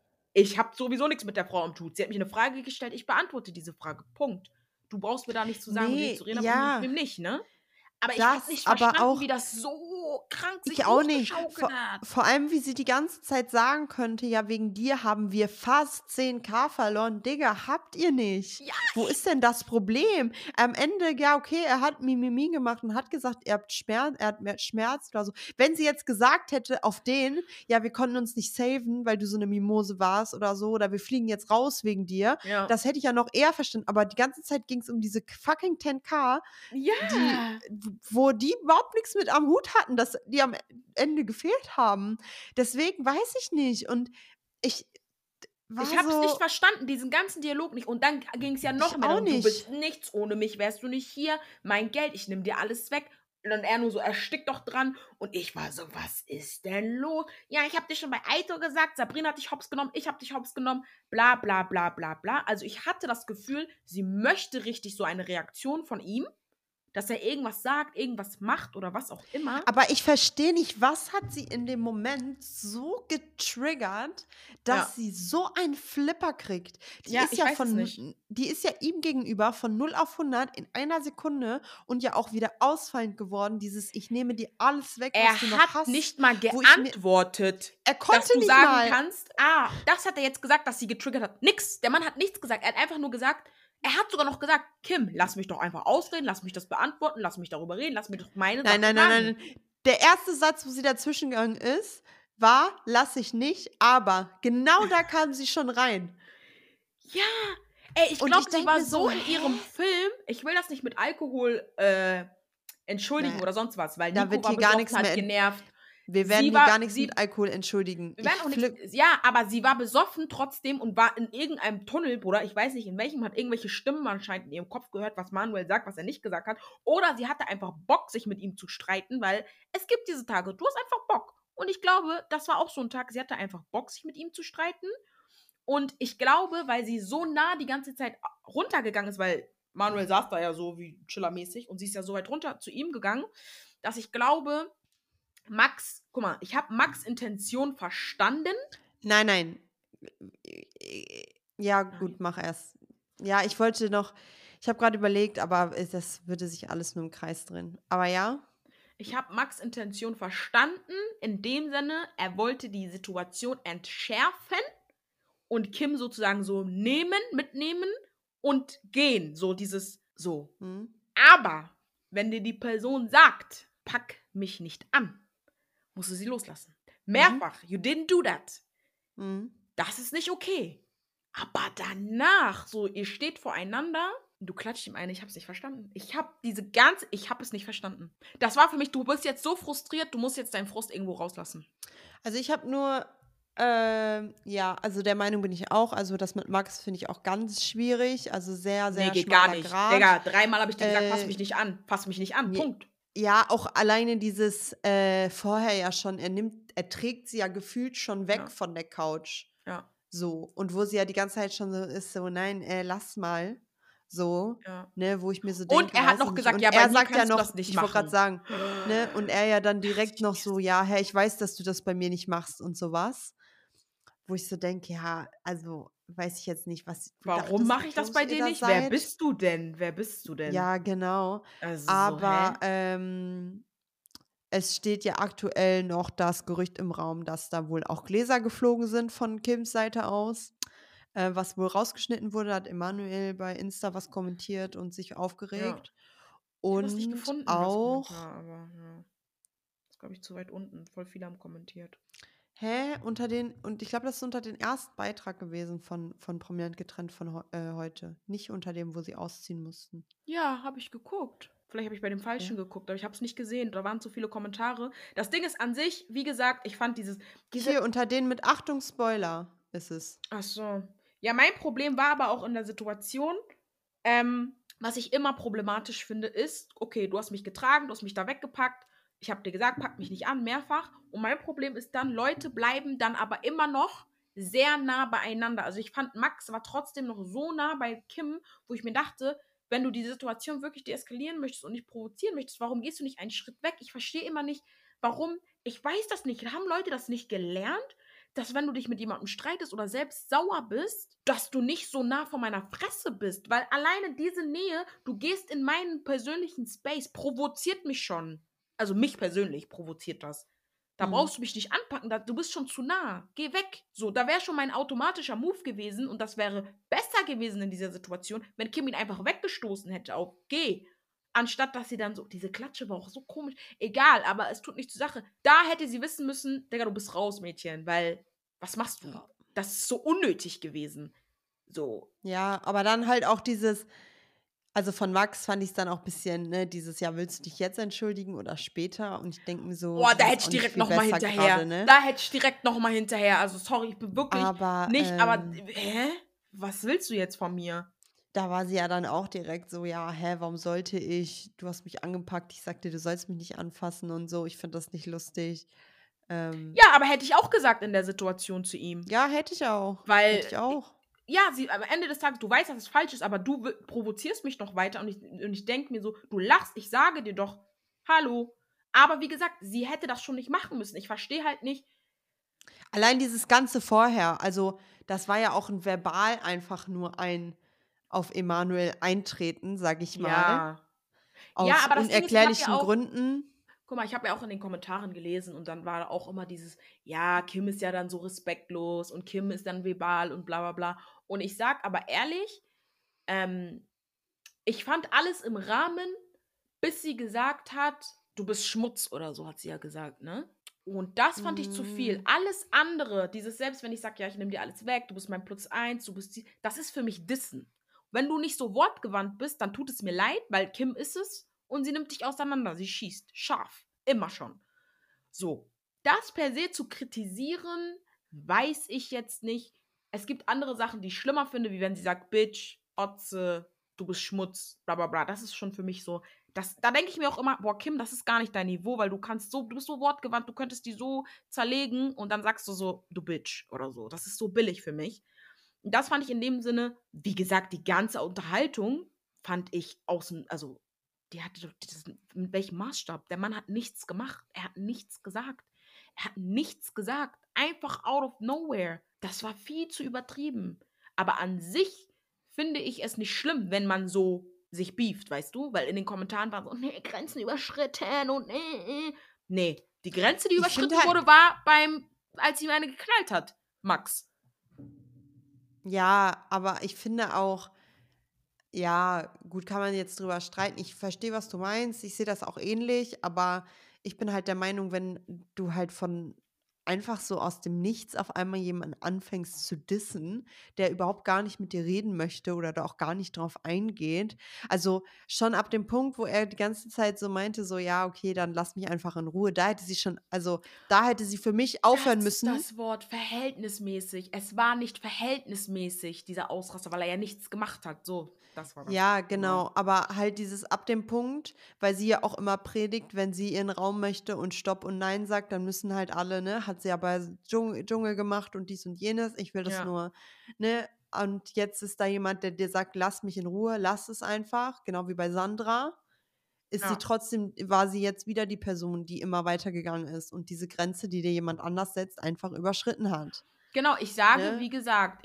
Ich habe sowieso nix mit der Frau am Hut. Sie hat mich 'ne Frage gestellt, ich beantworte diese Frage. Punkt. Du brauchst mir da nicht zu sagen, mit wem Ne, zu reden habe und mit ja, wem nicht“, ne? Aber ich habe das, nicht aber verstanden, wie auch das so krank ich sich auch nicht. hochgeschaukelt hat. Vor allem, wie sie die ganze Zeit sagen könnte: „Ja, wegen dir haben wir fast 10.000 verloren.“ Digga, habt ihr nicht. Ja, Wo ist denn das Problem? Am Ende, ja, okay, er hat Mi gemacht und hat gesagt, er hat mehr Schmerz oder so. Wenn sie jetzt gesagt hätte auf den: „Ja, wir konnten uns nicht saven, weil du so 'ne Mimose warst“ oder so, oder „Wir fliegen jetzt raus wegen dir“, ja. das hätte ich ja noch eher verstanden. Aber die ganze Zeit ging's um diese fucking 10.000, die Ja. wo die überhaupt nix mit am Hut hatten, dass die am Ende gefehlt haben. Deswegen weiß ich nicht und ich Ich war habe es nicht so verstanden, diesen ganzen Dialog nicht. Und dann ging's ja noch ich mehr auch darum: „Du bist nicht. nichts, ohne mich wärst du nicht hier. Mein Geld, ich nehme dir alles weg.“ Und dann er nur so: „Erstick doch dran.“ Und ich war so: „Was ist denn los? Ja, ich habe dir schon bei Aito gesagt, Sabrina hat dich hops genommen, ich habe dich hops genommen, bla bla bla bla bla.“ Also, ich hatte das Gefühl, sie möchte richtig so eine Reaktion von ihm, dass er irgendwas sagt, irgendwas macht oder was auch immer. Aber ich verstehe nicht, was hat sie in dem Moment so getriggert, dass Ja. sie so einen Flipper kriegt? Ja, ich weiß es nicht. Die ist ja ihm gegenüber von 0 auf 100 in einer Sekunde und ja auch wieder ausfallend geworden, dieses: „Ich nehme dir alles weg, was du Er noch hat hast“, nicht mal wo ich mir geantwortet, er dass konnte du nicht sagen mal. kannst: „Ah, das hat er jetzt gesagt, dass sie getriggert hat.“ Nix. Der Mann hat nichts gesagt. Er hat einfach nur gesagt, er hat sogar noch gesagt: „Kim, lass mich doch einfach ausreden, lass mich das beantworten, lass mich darüber reden, lass mir doch meine Nein, Sache nein, nein, sagen.“ nein. Der erste Satz, wo sie dazwischen gegangen ist, war: „Lasse ich nicht“, aber genau da kam sie schon rein. Ja, ey, ich Und glaube, ich sie denke war mir so: so in „Hä?“ ihrem Film, ich will das nicht mit Alkohol, Na entschuldigen ja, oder sonst was, weil da Nico wird war hier gar besoffen, nix mehr hat genervt. wir werden Sie hier gar war nix mit sie Alkohol entschuldigen. Wir werden Ich auch nichts. flipp Ja, aber sie war besoffen trotzdem und war in irgendeinem Tunnel, Bruder, ich weiß nicht in welchem, hat irgendwelche Stimmen anscheinend in ihrem Kopf gehört, was Manuel sagt, was er nicht gesagt hat. Oder sie hatte einfach Bock, sich mit ihm zu streiten, weil es gibt diese Tage, du hast einfach Bock. Und ich glaube, das war auch so ein Tag, sie hatte einfach Bock, sich mit ihm zu streiten. Und ich glaube, weil sie so nah die ganze Zeit runtergegangen ist, weil Manuel saß da ja so wie chillermäßig und sie ist ja so weit runter zu ihm gegangen, dass ich glaube, guck mal, ich habe Max' Intention verstanden. Nein. Ja, Nein. gut, mach erst. Ja, ich habe gerade überlegt, aber das würde sich alles nur im Kreis drehen. Aber ja. Ich habe Max' Intention verstanden, in dem Sinne, er wollte die Situation entschärfen und Kim sozusagen so mitnehmen und gehen. So dieses, so. Hm. Aber wenn dir die Person sagt, pack mich nicht an, musst du sie loslassen. Mehrfach, you didn't do that. Mhm. Das ist nicht okay. Aber danach, so, ihr steht voreinander, du klatscht ihm eine, ich hab's nicht verstanden. Ich hab es nicht verstanden. Das war für mich, du bist jetzt so frustriert, du musst jetzt deinen Frust irgendwo rauslassen. Also ich habe nur, ja, also der Meinung bin ich auch. Also das mit Max finde ich auch ganz schwierig. Also sehr, sehr Nee, geht gar schmaler nicht. Grat. Digga, 3-mal habe ich dir gesagt, fass Äh, mich nicht an. Fass mich nicht an. nee. Punkt. Ja, auch alleine dieses vorher ja schon, er trägt sie ja gefühlt schon weg Ja. von der Couch. Ja. So. Und wo sie ja die ganze Zeit schon so ist, so, nein, lass mal. So, Ja. ne, wo ich mir so denke, Und er hat weiß noch ich nicht. gesagt, Und ja, bei er mir sagt ja kannst du noch, das nicht ich wollte gerade machen. sagen, ne, und er ja dann direkt noch so, ja, hey, ich weiß, dass du das bei mir nicht machst und sowas. Wo ich so denke, ja, also weiß ich jetzt nicht, was du Warum dachtest, mache wie ich das close bei ihr dir da nicht? Wer seid. bist du denn? Wer bist du denn? Ja, genau. Also so, Aber hä? es steht ja aktuell noch das Gerücht im Raum, dass da wohl auch Gläser geflogen sind von Kims Seite aus. Was wohl rausgeschnitten wurde, hat Emanuel bei Insta was kommentiert und sich Ja. aufgeregt. Ich habe das nicht Und gefunden, das auch, Kommentar, aber ja. Das ist, glaube ich, zu weit unten. Voll viele haben kommentiert. und ich glaube, das ist unter den ersten Beitrag gewesen von Prominent getrennt von heute. Nicht unter dem, wo sie ausziehen mussten. Ja, habe ich geguckt. Vielleicht habe ich bei dem Falschen geguckt, aber ich habe es nicht gesehen. Da waren zu viele Kommentare. Das Ding ist an sich, wie gesagt, ich fand diese Hier, unter denen mit Achtung, Spoiler ist es. Ach so. Ja, mein Problem war aber auch in der Situation, was ich immer problematisch finde, ist, okay, du hast mich getragen, du hast mich da weggepackt. Ich habe dir gesagt, pack mich nicht an, mehrfach. Und mein Problem ist dann, Leute bleiben dann aber immer noch sehr nah beieinander. Also ich fand, Max war trotzdem noch so nah bei Kim, wo ich mir dachte, wenn du die Situation wirklich deeskalieren möchtest und nicht provozieren möchtest, warum gehst du nicht einen Schritt weg? Ich verstehe immer nicht, warum. Ich weiß das nicht. Haben Leute das nicht gelernt, dass wenn du dich mit jemandem streitest oder selbst sauer bist, dass du nicht so nah vor meiner Fresse bist? Weil alleine diese Nähe, du gehst in meinen persönlichen Space, provoziert mich schon. Also mich persönlich provoziert das. Da brauchst du mich nicht anpacken, du bist schon zu nah. Geh weg. So, da wäre schon mein automatischer Move gewesen und das wäre besser gewesen in dieser Situation, wenn Kim ihn einfach weggestoßen hätte auf Geh. Anstatt dass sie dann so, diese Klatsche war auch so komisch. Egal, aber es tut nicht zur Sache. Da hätte sie wissen müssen, Digga, du bist raus, Mädchen, weil, was machst du? Ja. Das ist so unnötig gewesen. So. Ja, aber dann halt auch also von Max fand ich es dann auch ein bisschen, ne, dieses Jahr, willst du dich jetzt entschuldigen oder später? Und ich denke mir so, Boah, das da ist hätte ich auch nicht direkt viel nochmal besser hinterher. gerade, ne? Da hätte ich direkt nochmal hinterher. Also, sorry, ich bin wirklich Aber nicht, aber, hä? Was willst du jetzt von mir? da war sie ja dann auch direkt so, ja, hä, warum sollte ich? Du hast mich angepackt, ich sagte, du sollst mich nicht anfassen und so, ich finde das nicht lustig. Ja, aber hätte ich auch gesagt in der Situation zu ihm. Ja, hätte ich auch. Weil, Hätte ich auch. ja, am Ende des Tages, du weißt, dass es falsch ist, aber du provozierst mich noch weiter und ich denke mir so, du lachst, ich sage dir doch, hallo. Aber wie gesagt, sie hätte das schon nicht machen müssen. Ich verstehe halt nicht. Allein dieses Ganze vorher, also das war ja auch ein verbal einfach nur ein auf Emanuel eintreten, sag ich mal, Ja. Ja, aus aber das Ding ist, ich habe ja unerklärlichen auch, Gründen. guck mal, ich habe ja auch in den Kommentaren gelesen und dann war auch immer dieses, ja, Kim ist ja dann so respektlos und Kim ist dann verbal und bla bla bla. Und ich sag aber ehrlich, ich fand alles im Rahmen, bis sie gesagt hat, du bist Schmutz oder so, hat sie ja gesagt, ne? Und das fand ich zu viel. Alles andere, dieses, selbst wenn ich sage, ja, ich nehme dir alles weg, du bist mein Plus 1, du bist das ist für mich Dissen. Wenn du nicht so wortgewandt bist, dann tut es mir leid, weil Kim ist es und sie nimmt dich auseinander. Sie schießt scharf. Immer schon. So. Das per se zu kritisieren, weiß ich jetzt nicht. Es gibt andere Sachen, die ich schlimmer finde, wie wenn sie sagt, Bitch, Otze, du bist Schmutz, bla bla bla. Das ist schon für mich so. Da denke ich mir auch immer, boah, Kim, das ist gar nicht dein Niveau, weil du bist so wortgewandt, du könntest die so zerlegen und dann sagst du so, du Bitch oder so. Das ist so billig für mich. Und das fand ich in dem Sinne, wie gesagt, die ganze Unterhaltung fand ich also, die hatte doch mit welchem Maßstab? Der Mann hat nichts gemacht. Er hat nichts gesagt. Er hat nichts gesagt. Einfach out of nowhere. Das war viel zu übertrieben. Aber an sich finde ich es nicht schlimm, wenn man so sich beeft, weißt du? Weil in den Kommentaren war so, nee, Grenzen überschritten und nee, die Grenze, die Ich finde überschritten halt, wurde, war als ihm eine geknallt hat, Max. ja, aber ich finde auch, ja, gut, kann man jetzt drüber streiten. Ich verstehe, was du meinst. Ich sehe das auch ähnlich, aber ich bin halt der Meinung, wenn du halt von einfach so aus dem Nichts auf einmal jemanden anfängst zu dissen, der überhaupt gar nicht mit dir reden möchte oder da auch gar nicht drauf eingeht. Also schon ab dem Punkt, wo er die ganze Zeit so meinte, so, ja, okay, dann lass mich einfach in Ruhe. Da hätte sie schon, also da hätte sie für mich aufhören Das ist müssen. das Wort verhältnismäßig. Es war nicht verhältnismäßig, dieser Ausraster, weil er ja nichts gemacht hat. So, das war das. Ja, Genau. genau, aber halt dieses ab dem Punkt, weil sie ja auch immer predigt, wenn sie ihren Raum möchte und Stopp und Nein sagt, dann müssen halt alle, ne, hat sie ja bei Dschungel gemacht und dies und jenes, ich will das Ja. nur, ne, und jetzt ist da jemand, der dir sagt, lass mich in Ruhe, lass es einfach, genau wie bei Sandra, Ja. war sie jetzt wieder die Person, die immer weitergegangen ist und diese Grenze, die dir jemand anders setzt, einfach überschritten hat, Genau, ich sage, ne? wie gesagt,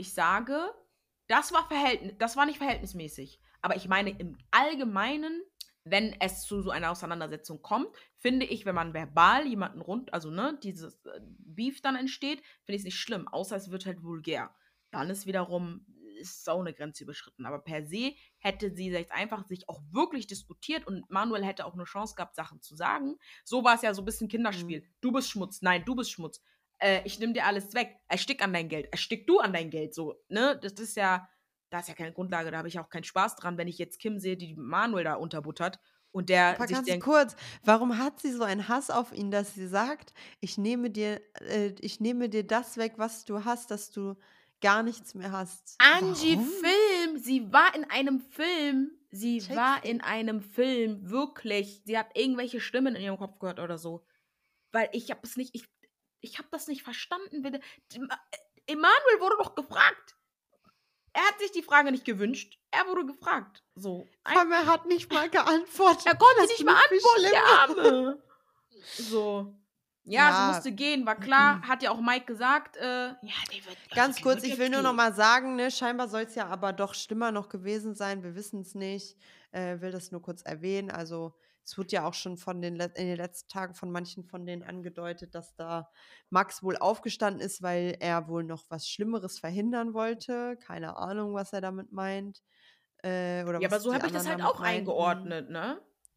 das war nicht verhältnismäßig. Aber ich meine im Allgemeinen, wenn es zu so einer Auseinandersetzung kommt, finde ich, wenn man verbal jemanden also ne, dieses Beef dann entsteht, finde ich es nicht schlimm, außer es wird halt vulgär. Dann ist auch eine Grenze überschritten. Aber per se hätte sie jetzt einfach sich auch wirklich diskutiert und Manuel hätte auch eine Chance gehabt, Sachen zu sagen. So war es ja so ein bisschen Mhm. Kinderspiel. Du bist Schmutz, nein, du bist Schmutz. Ich nehme dir alles weg. Erstick an dein Geld. Erstick du an dein Geld. So, ne? Da ist ja keine Grundlage. Da habe ich auch keinen Spaß dran, wenn ich jetzt Kim sehe, die Manuel da unterbuttert und der Aber sich ganz denkt, kurz, warum hat sie so einen Hass auf ihn, dass sie sagt: ich nehme dir das weg, was du hast, dass du gar nichts mehr hast." Angie Warum? Film, sie war in einem Film. Sie Check's war in nicht. einem Film, wirklich. Sie hat irgendwelche Stimmen in ihrem Kopf gehört oder so. Weil ich habe das nicht verstanden. Emanuel wurde doch gefragt. Er hat sich die Frage nicht gewünscht. Er wurde gefragt. So. Vor allem, er hat nicht mal geantwortet. Er konnte Das nicht finde mal ich viel antworten, der schlimmer. Arme. So. Ja, sie Ja, musste gehen, war klar. Hat ja auch Mike gesagt, ja, ganz die kurz, wird ich will jetzt nur noch gehen. mal sagen, ne, scheinbar soll es ja aber doch schlimmer noch gewesen sein. Wir wissen es nicht. Will das nur kurz erwähnen. Also, es wurde ja auch schon in den letzten Tagen von manchen von denen angedeutet, dass da Max wohl aufgestanden ist, weil er wohl noch was Schlimmeres verhindern wollte. Keine Ahnung, was er damit meint, oder Ja, aber was so die habe ich das anderen halt damit auch meinten. eingeordnet, ne?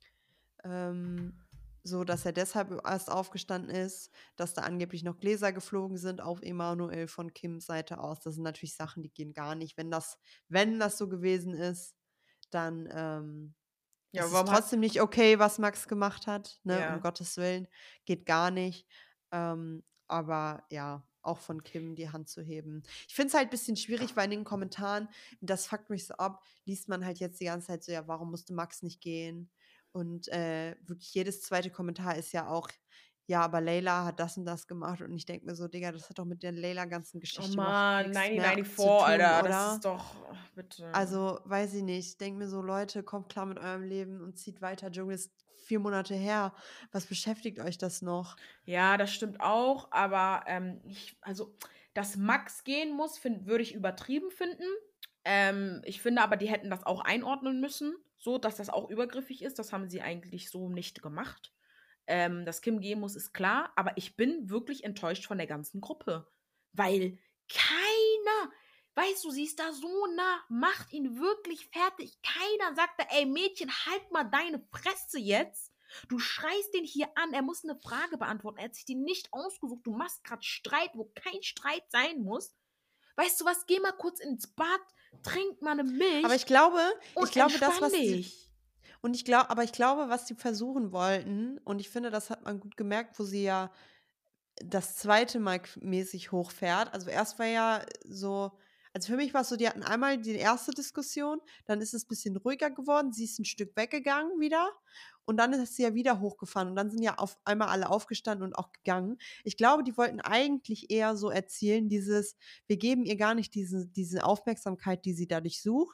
So, dass er deshalb erst aufgestanden ist, dass da angeblich noch Gläser geflogen sind auf Emanuel von Kims Seite aus. Das sind natürlich Sachen, die gehen gar nicht. Wenn das so gewesen ist, dann Ja, ist es warum hat trotzdem nicht okay, was Max gemacht hat, ne? Um ja. Gottes Willen, geht gar nicht. Aber ja, auch von Kim die Hand zu heben. Ich finde es halt ein bisschen schwierig, weil in den Kommentaren, das fuckt mich so ab, liest man halt jetzt die ganze Zeit so, ja, warum musste Max nicht gehen? Und wirklich jedes zweite Kommentar ist ja auch, ja, aber Leila hat das und das gemacht. Und ich denke mir so, Digga, das hat doch mit der Leila-ganzen Oh Geschichte überhaupt Mann, nichts mehr zu 1994, tun, Alter, das oder? ist doch bitte. Also, weiß ich nicht. Ich denke mir so: „Leute, kommt klar mit eurem Leben und zieht weiter. Dschungel ist 4 Monate her. Was beschäftigt euch das noch?" Ja, das stimmt auch, aber, also, dass Max gehen muss, würde ich übertrieben finden. Ich finde aber, die hätten das auch einordnen müssen, so, dass das auch übergriffig ist. Das haben sie eigentlich so nicht gemacht. Dass Kim gehen muss, ist klar, aber ich bin wirklich enttäuscht von der ganzen Gruppe, weil keiner, weißt du, sie ist da so nah, macht ihn wirklich fertig. Keiner sagt da: „Ey Mädchen, halt mal deine Fresse jetzt. Du schreist den hier an, er muss eine Frage beantworten. Er hat sich die nicht ausgesucht. Du machst gerade Streit, wo kein Streit sein muss. Weißt du was, geh mal kurz ins Bad, trink mal 'ne Aber Milch ich und glaube, das, entspann was die dich." ich glaube, was die versuchen wollten und ich finde, das hat man gut gemerkt, wo sie ja das zweite Mal mäßig hochfährt. Also, erst war ja so, also, für mich war's so, die hatten einmal die erste Diskussion, dann ist es bisschen ruhiger geworden, sie ist 'n Stück weggegangen wieder und dann ist sie ja wieder hochgefahren und dann sind ja auf einmal alle aufgestanden und auch gegangen. Ich glaube, die wollten eigentlich eher so erzählen, wir geben ihr gar nicht diese Aufmerksamkeit, die sie dadurch sucht.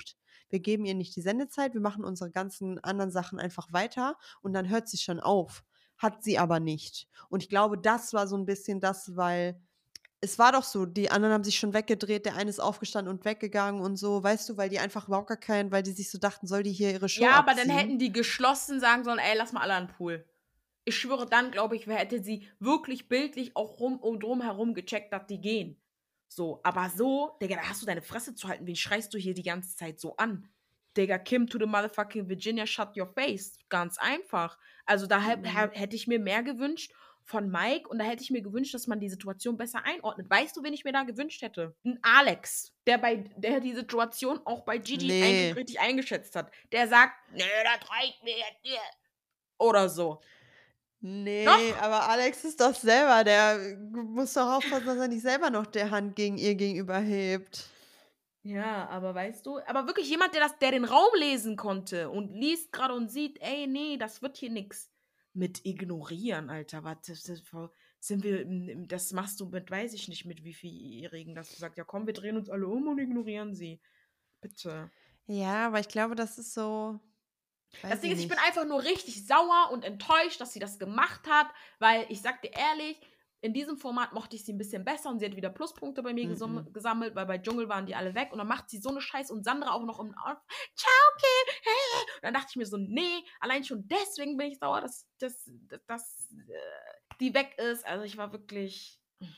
wir geben ihr nicht die Sendezeit, wir machen unsere ganzen anderen Sachen einfach weiter und dann hört sie schon auf. Hat sie aber nicht. Und ich glaube, das war so ein bisschen das, weil es war doch so, die anderen haben sich schon weggedreht, der eine ist aufgestanden und weggegangen und so, weißt du, weil die einfach überhaupt gar keinen, weil die sich so dachten, soll die hier ihre Show Ja, aber dann abziehen? hätten die geschlossen sagen sollen, ey, lass mal alle an den Pool. Ich schwöre, dann, glaube ich, hätte sie wirklich bildlich auch drumherum gecheckt, dass die gehen. So, aber so, Digga, da hast du deine Fresse zu halten. Wen schreist du hier die ganze Zeit so an? Digga, Kim to the motherfucking Virginia, shut your face. Ganz einfach. Also da hätte ich mir mehr gewünscht von Mike und da hätte ich mir gewünscht, dass man die Situation besser einordnet. Weißt du, wen ich mir da gewünscht hätte? Ein Alex, der die Situation auch bei Gigi eigentlich Nee. richtig eingeschätzt hat. Der sagt, nee, das reicht mir jetzt nicht. Oder so. Nee, Doch. aber Alex ist doch selber, der muss doch aufpassen, dass er nicht selber noch der Hand gegen ihr gegenüber hebt. Ja, aber weißt du, aber wirklich jemand, der den Raum lesen konnte und liest gerade und sieht, ey, nee, das wird hier nix. Mit ignorieren, Alter, sind wir, das machst du mit, weiß ich nicht, mit wie vieljährigen, dass du sagst, ja komm, wir drehen uns alle um und ignorieren sie. Bitte. Ja, aber ich glaube, das ist so, Das weiß Ding ich ist, ich bin nicht. einfach nur richtig sauer und enttäuscht, dass sie das gemacht hat, weil ich sag dir ehrlich, in diesem Format mochte ich sie ein bisschen besser und sie hat wieder Pluspunkte bei mir gesammelt, weil bei Dschungel waren die alle weg und dann macht sie so eine Scheiße und Sandra auch noch im Ciao, Kim. Und dann dachte ich mir so, nee, allein schon deswegen bin ich sauer, dass die weg ist. Also ich war wirklich.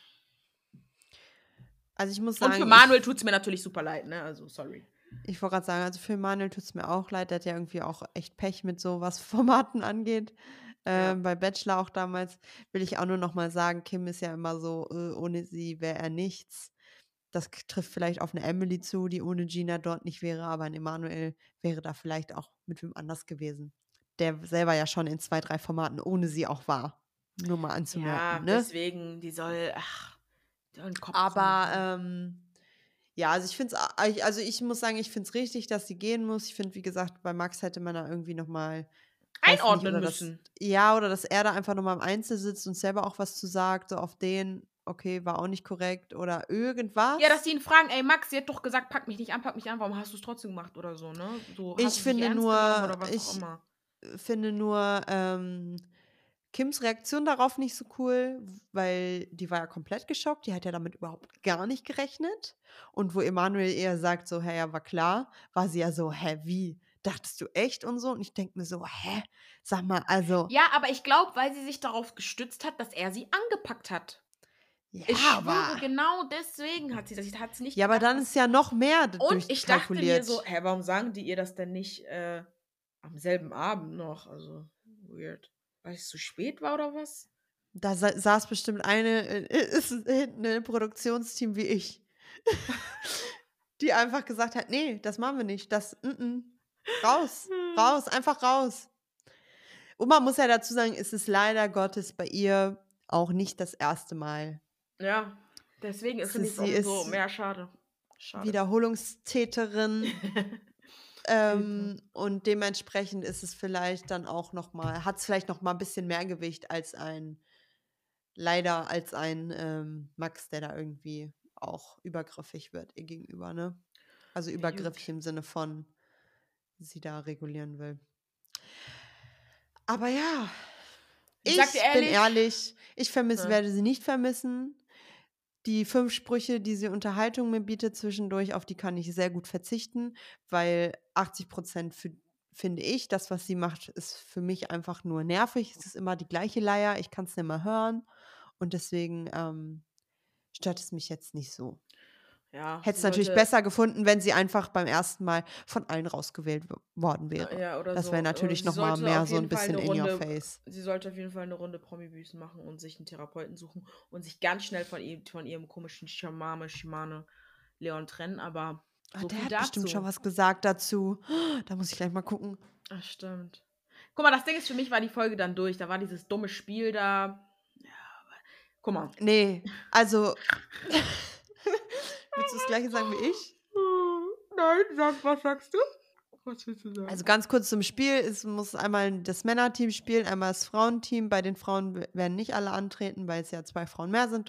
Also ich muss Und sagen, für Manuel tut es mir natürlich super leid, ne? Also sorry. ich wollte gerade sagen, also für Manuel tut es mir auch leid, der hat ja irgendwie auch echt Pech mit so, was Formaten angeht. Ja. Bei Bachelor auch damals will ich auch nur noch mal sagen, Kim ist ja immer so, ohne sie wäre er nichts. Das trifft vielleicht auf eine Emily zu, die ohne Gina dort nicht wäre, aber ein Emanuel wäre da vielleicht auch mit wem anders gewesen. Der selber ja schon in 2, 3 Formaten ohne sie auch war. Nur mal Ja, anzumerken, ne? deswegen, die soll den Kopf Aber, zumachen. ja, also ich finde es, also ich muss sagen, ich finde es richtig, dass sie gehen muss. Ich finde, wie gesagt, bei Max hätte man da irgendwie noch mal, weiß nicht, Einordnen oder das, müssen. ja, oder dass er da einfach noch mal im Einzel sitzt und selber auch was zu sagt, so auf den, okay, war auch nicht korrekt oder Ja, dass irgendwas. sie ihn fragen, ey Max, sie hat doch gesagt, pack mich nicht an, warum hast du es trotzdem gemacht oder so, ne? So, hast Ich du es nicht finde ernst genommen nur oder was auch ich immer. finde nur, Kims Reaktion darauf nicht so cool, weil die war ja komplett geschockt. Die hat ja damit überhaupt gar nicht gerechnet. Und wo Emanuel eher sagt so: „Hä, ja, war klar“, war sie ja so: „Hä, wie? Dachtest du echt?“ und so. Und ich denke mir so: „Hä? Sag mal, also, Ja, aber ich glaube, weil sie sich darauf gestützt hat, dass er sie angepackt hat. ja, Ich schwöre, aber genau deswegen hat sie das. Hat sie nicht ja, aber gedacht, dann dass. ist ja noch mehr d Und ich dachte mir so, durchkalkuliert. hä, warum sagen die ihr das denn nicht am selben Abend noch? Also, weird. Weil es zu spät war oder was? Da saß bestimmt eine, ist hinten im Produktionsteam wie ich, die einfach gesagt hat: „Ne, das machen wir nicht. Das raus, Hm. raus, einfach raus.“ Und man muss ja dazu sagen, es ist leider Gottes bei ihr auch nicht das erste Mal. Ja, deswegen finde ich es Sie umso ist mehr schade. Schade. Wiederholungstäterin, Hilfe. und dementsprechend ist es vielleicht dann auch noch mal hat's vielleicht noch mal 'n bisschen mehr Gewicht als ein Max, der da irgendwie auch übergriffig wird ihr gegenüber, ne? Also, Ja, übergriffig gut. im Sinne von, sie da regulieren will. Aber ja, Ich sag dir ich bin ehrlich, ehrlich, ich ne, werde sie nicht vermissen. Die 5 Sprüche, die sie Unterhaltung mir bietet zwischendurch, auf die kann ich sehr gut verzichten, weil 80% finde ich, das, was sie macht, ist für mich einfach nur nervig. Es ist immer die gleiche Leier, ich kann's nicht mehr hören und deswegen, stört es mich jetzt nicht so. ja, Hätte sie es natürlich sollte, besser gefunden, wenn sie einfach beim ersten Mal von allen rausgewählt worden wäre. ja, oder Das wäre so, oder natürlich sie noch mal sollte mehr auf so jeden 'n Fall bisschen eine in your Runde, face. Promi-Büßen machen und sich einen Therapeuten suchen und sich ganz schnell von ihrem komischen Schimane Leon trennen, aber Ah, so der viel hat bestimmt schon dazu. was gesagt dazu. Da muss ich gleich mal gucken. Ach, stimmt. Guck mal, das Ding ist, für mich war die Folge dann durch. Da war dieses dumme Spiel da. Ja, aber guck mal. Ne, also willst du das Gleiche sagen wie ich? Nein, was sagst du? Was willst du Also, sagen? ganz kurz zum Spiel. Es muss einmal das Männerteam spielen, einmal das Frauenteam. Bei den Frauen werden nicht alle antreten, weil es ja 2 Frauen mehr sind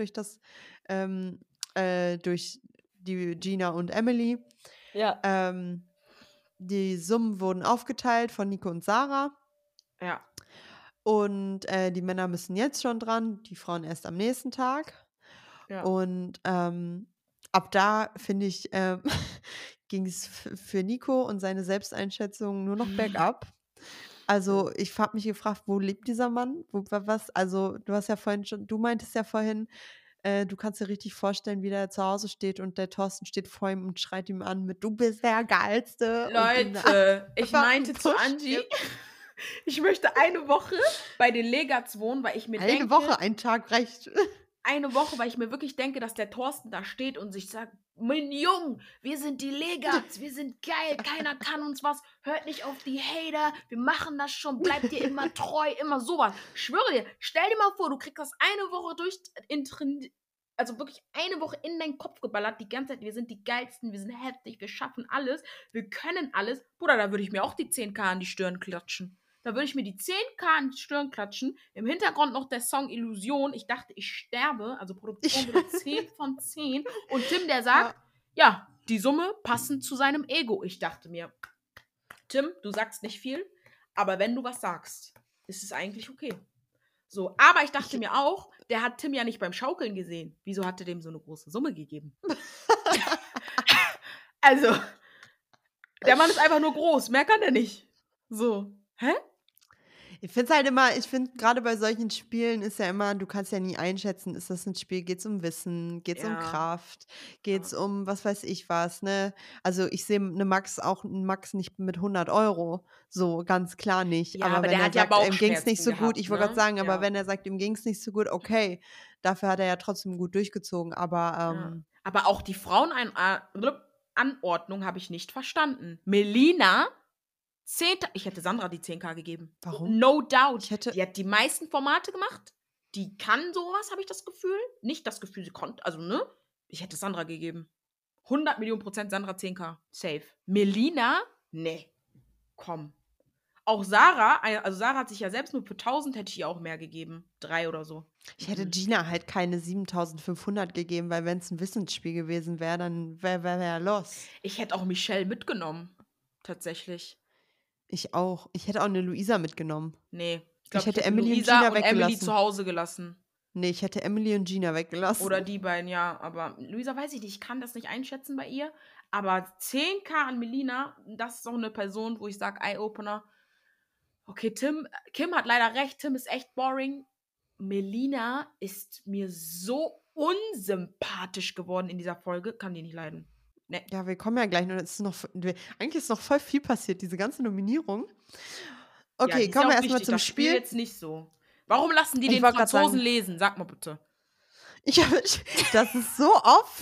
durch die Gina und Emily. Ja. Ähm die Summen wurden aufgeteilt von Nico und Sarah. Ja. Und die Männer müssen jetzt schon dran, die Frauen erst am nächsten Tag. Ja. Und ab da, finde ich, ging es für Nico und seine Selbsteinschätzung nur noch bergab. Also ich habe mich gefragt, wo lebt dieser Mann? Also du meintest ja vorhin, du kannst dir richtig vorstellen, wie der zu Hause steht und der Thorsten steht vor ihm und schreit ihm an mit, du bist der Geilste. Und ihm Leute, ich einfach meinte einen zu Push Angie, gibt. ich möchte eine Woche bei den Legats wohnen, weil ich mir Eine denke, Woche, ein Tag reicht. eine Woche, weil ich mir wirklich denke, dass der Thorsten da steht und sich sagt, mein Jung, wir sind die Legats, wir sind geil, keiner kann uns was, hört nicht auf die Hater, wir machen das schon, bleibt dir immer treu, immer sowas. Ich schwöre dir, stell dir mal vor, du kriegst das eine Woche also wirklich eine Woche in deinen Kopf geballert, die ganze Zeit, wir sind die Geilsten, wir sind heftig, wir schaffen alles, wir können alles. Bruder, da würde ich mir auch die 10.000 an die Stirn klatschen. Da würde ich mir die 10.000 an die Stirn klatschen. Im Hintergrund noch der Song Illusion. Ich dachte, ich sterbe. Also Produktion wieder 10 von 10. Und Tim, der sagt, ja, die Summe passend zu seinem Ego. Ich dachte mir, Tim, du sagst nicht viel, aber wenn du was sagst, ist es eigentlich okay. So, aber ich dachte mir auch, der hat Tim ja nicht beim Schaukeln gesehen. Wieso hat er dem so eine große Summe gegeben? Also, der Mann ist einfach nur groß. Mehr kann er nicht. So, hä? Ich finde gerade bei solchen Spielen ist ja immer, du kannst ja nie einschätzen, ist das ein Spiel, geht es um Wissen, geht es um Ja. Kraft, geht es um was weiß ich was, ne? Also ich sehe einen Max nicht mit 100 Euro, so ganz klar nicht. Ja, Aber aber wenn der er hat ja sagt, ihm ging es nicht so Bauchschmerzen gut, gehabt, ich wollte gerade ne? sagen, aber Ja. wenn er sagt, ihm ging es nicht so gut, okay, dafür hat er ja trotzdem gut durchgezogen. Aber Ja. Aber auch die Frauenanordnung habe ich nicht verstanden. Melina, 10. Ich hätte Sandra die 10.000 gegeben. warum? No doubt. Ich hätte, Die hat die meisten Formate gemacht. Die kann sowas, habe ich das Gefühl. Nicht das Gefühl, sie konnte. Also, ne? Ich hätte Sandra gegeben. 100 Millionen % Sandra 10.000. Safe. Melina? Nee. Komm. Auch Sarah, also Sarah hat sich ja selbst nur für 1.000 hätte ich ihr auch mehr gegeben. 3 oder so. ich hätte Gina halt keine 7.500 gegeben, weil wenn es ein Wissensspiel gewesen wäre, dann wäre er los. Ich hätte auch Michelle mitgenommen. Tatsächlich. Ich auch. Ich hätte auch eine Luisa mitgenommen. Nee. Ich Ich glaube, ich hätte hätte Emily und Luisa Gina und Emily weggelassen. zu Hause gelassen. Nee, ich hätte Emily und Gina weggelassen. Oder die beiden, ja. Aber Luisa weiß ich nicht. Ich kann das nicht einschätzen bei ihr. Aber 10.000 an Melina, das ist auch eine Person, wo ich sage, Eye-Opener. Okay, Kim hat leider recht. Tim ist echt boring. Melina ist mir so unsympathisch geworden in dieser Folge. Kann die nicht leiden. Nee. Ja, wir kommen ja gleich noch. Eigentlich ist noch voll viel passiert, diese ganze Nominierung. Ja, Okay, die ist kommen ja wir auch erstmal wichtig. zum Das Spiel Spiel. jetzt nicht so. Warum lassen die Ich den wollte grad Franzosen sagen- lesen? Sag mal bitte. Das ist so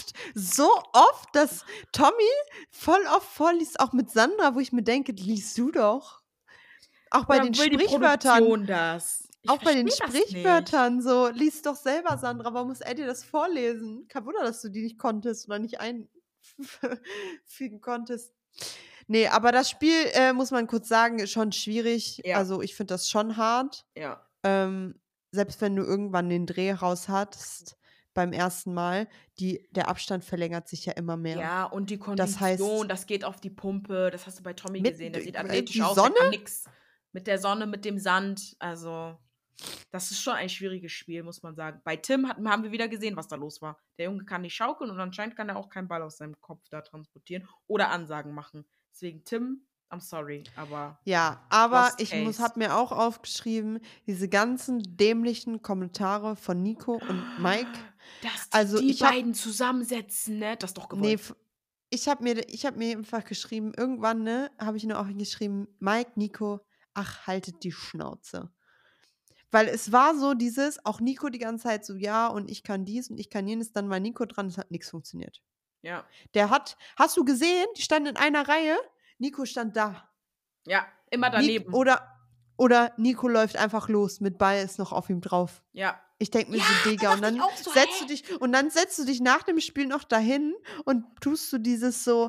oft, dass Tommy voll oft vorliest, auch mit Sandra, wo ich mir denke, liest du doch. Auch bei Oder den will die Sprichwörtern. Produktion das? Ich Auch bei den versteh das nicht. Sprichwörtern so, lies doch selber, Sandra, warum muss er dir das vorlesen? Kein Wunder, dass du die nicht konntest oder nicht einfügen konntest. Nee, aber das Spiel, muss man kurz sagen, ist schon schwierig. Ja. Also ich finde das schon hart. Ja. Selbst wenn du irgendwann den Dreh raus hattest beim ersten Mal, der Abstand verlängert sich ja immer mehr. Ja, und die Das heißt, Kondition, das geht auf die Pumpe. Das hast du bei Tommy Mit- gesehen. Der sieht die athletisch aus, Sonne? der kann nix. Mit der Sonne, mit dem Sand. Also, das ist schon ein schwieriges Spiel, muss man sagen. Bei Tim haben wir wieder gesehen, was da los war. Der Junge kann nicht schaukeln und anscheinend kann er auch keinen Ball aus seinem Kopf da transportieren oder Ansagen machen. Deswegen, Tim, I'm sorry, aber ja, aber Lost ich Case. habe mir auch aufgeschrieben, diese ganzen dämlichen Kommentare von Nico und Mike. dass Also die ich hab- beiden zusammensetzen, ne? Das ist doch gewollt. Nee, ich habe mir einfach geschrieben, irgendwann, ne, habe ich nur auch geschrieben, Mike, Nico, ach, haltet die Schnauze. Weil es war so auch Nico die ganze Zeit so, ja, und ich kann dies und ich kann jenes, dann war Nico dran, es hat nichts funktioniert. Ja. Hast du gesehen, die standen in einer Reihe, Nico stand da. Ja, immer daneben. Oder Nico läuft einfach los, mit Ball ist noch auf ihm drauf. Ja. Ich denke mir Ja, so, Digga, da und dachte dann ich auch so, setzt du dich nach dem Spiel noch dahin und tust du dieses so,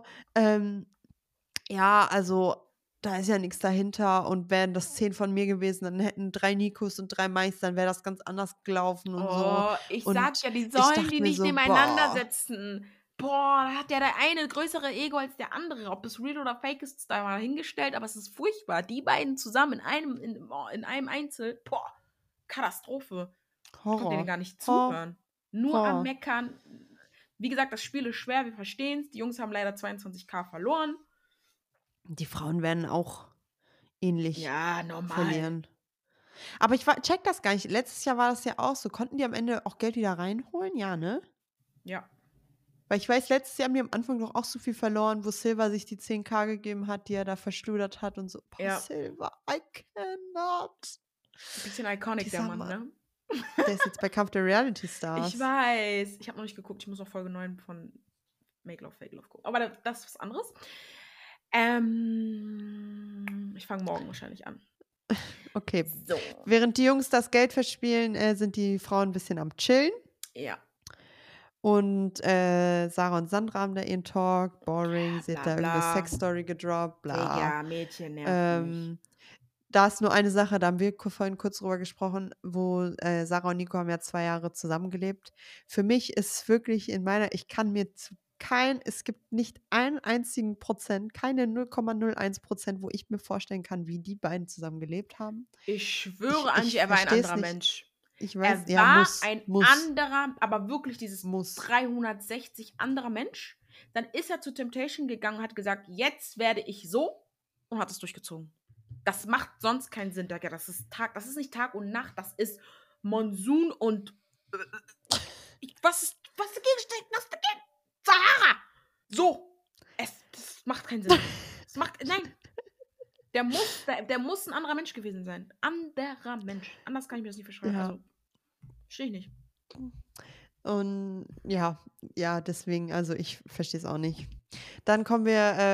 ja, also da ist ja nichts dahinter und wären das 10 von mir gewesen, dann hätten 3 Nikos und 3 Mais, dann wäre das ganz anders gelaufen und so. Oh, ich Und sag ja, die ich sollen dachte die mir nicht so, nebeneinander setzen. boah, da hat ja der eine größere Ego als der andere. Ob es real oder fake ist, ist da mal hingestellt, aber es ist furchtbar. Die beiden zusammen in einem Einzel, boah, Katastrophe. Ich konnte denen Horror. gar nicht zuhören. Nur am Horror. Meckern. Wie gesagt, das Spiel ist schwer, wir verstehen es. Die Jungs haben leider 22.000 verloren. Die Frauen werden auch ähnlich Ja, normal. verlieren. Aber ich check das gar nicht. Letztes Jahr war das ja auch so. Konnten die am Ende auch Geld wieder reinholen? Ja, ne? Ja. Weil ich weiß, letztes Jahr haben die am Anfang doch auch so viel verloren, wo Silver sich die 10.000 gegeben hat, die er da verschludert hat und so. Boah, Ja. Silver, I cannot. Ein bisschen iconic, der Dieser Mann, ne? Der ist jetzt bei Kampf der Reality Stars. Ich weiß. Ich habe noch nicht geguckt. Ich muss noch Folge 9 von Make Love, Fake Love gucken. Aber das ist was anderes. Ich fange morgen wahrscheinlich an. Okay. So. Während die Jungs das Geld verspielen, sind die Frauen ein bisschen am Chillen. Ja. Und Sarah und Sandra haben da ihren Talk. Boring. Sie hat da irgendeine bla. Sexstory gedroppt. Bla. Ja, Mädchen nervt mich. Da ist nur eine Sache, da haben wir vorhin kurz drüber gesprochen, wo Sarah und Nico haben ja 2 Jahre zusammengelebt. Für mich ist wirklich es gibt nicht einen einzigen Prozent, keine 0,01%, wo ich mir vorstellen kann, wie die beiden zusammengelebt haben. Ich schwöre, ich Angie, er war ein versteh's anderer nicht. Mensch. Ich weiß, Er ja, war muss. ein anderer, aber wirklich dieses 360 anderer Mensch. Dann ist er zu Temptation gegangen und hat gesagt, jetzt werde ich so, und hat es durchgezogen. Das macht sonst keinen Sinn, Digga. Das ist nicht Tag und Nacht, das ist Monsun und was dagegen steckt? Was dagegen? Sahara! So! Das macht keinen Sinn. Nein. Der muss ein anderer Mensch gewesen sein. Anderer Mensch. Anders kann ich mir das nicht beschreiben. Ja. Also, verstehe ich nicht. Und ja, deswegen, also ich verstehe es auch nicht. Dann haben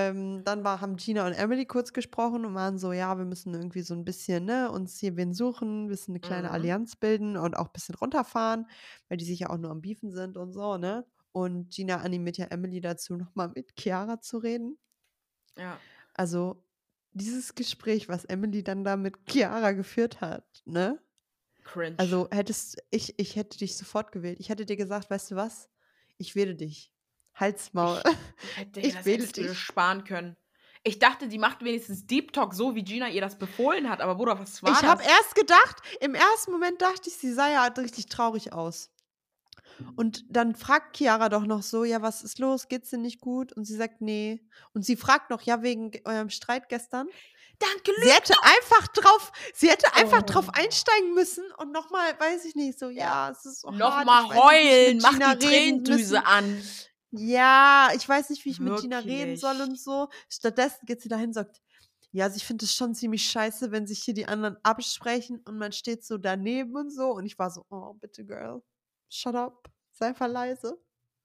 Gina und Emily kurz gesprochen und waren so, ja, wir müssen irgendwie so ein bisschen, ne, uns hier wen suchen, ein bisschen eine kleine Allianz bilden und auch ein bisschen runterfahren, weil die sich ja auch nur am Beefen sind und so, ne? Und Gina animiert ja Emily dazu, nochmal mit Chiara zu reden. Ja. Also dieses Gespräch, was Emily dann da mit Chiara geführt hat, ne? Cringe. Also ich hätte dich sofort gewählt. Ich hätte dir gesagt, weißt du was? Ich wähle dich. Halsmaul. Ich hätte dir sparen können. Ich dachte, die macht wenigstens Deep Talk so, wie Gina ihr das befohlen hat. Aber Bruder, was war das? Ich habe erst gedacht, im ersten Moment dachte ich, sie sah ja richtig traurig aus. Und dann fragt Chiara doch noch so, ja, was ist los? Geht's dir nicht gut? Und sie sagt, nee. Und sie fragt noch, ja, wegen eurem Streit gestern. Danke, Sie hätte einfach drauf einsteigen müssen und nochmal, weiß ich nicht, so, ja, es ist so hart. Nochmal heulen, mach die Tränendüse an. Ja, ich weiß nicht, wie ich mit Gina Wirklich. reden soll und so. Stattdessen geht sie dahin und sagt, ja, also ich finde es schon ziemlich scheiße, wenn sich hier die anderen absprechen und man steht so daneben und so. Und ich war so, oh, bitte, Girl, shut up, sei einfach leise.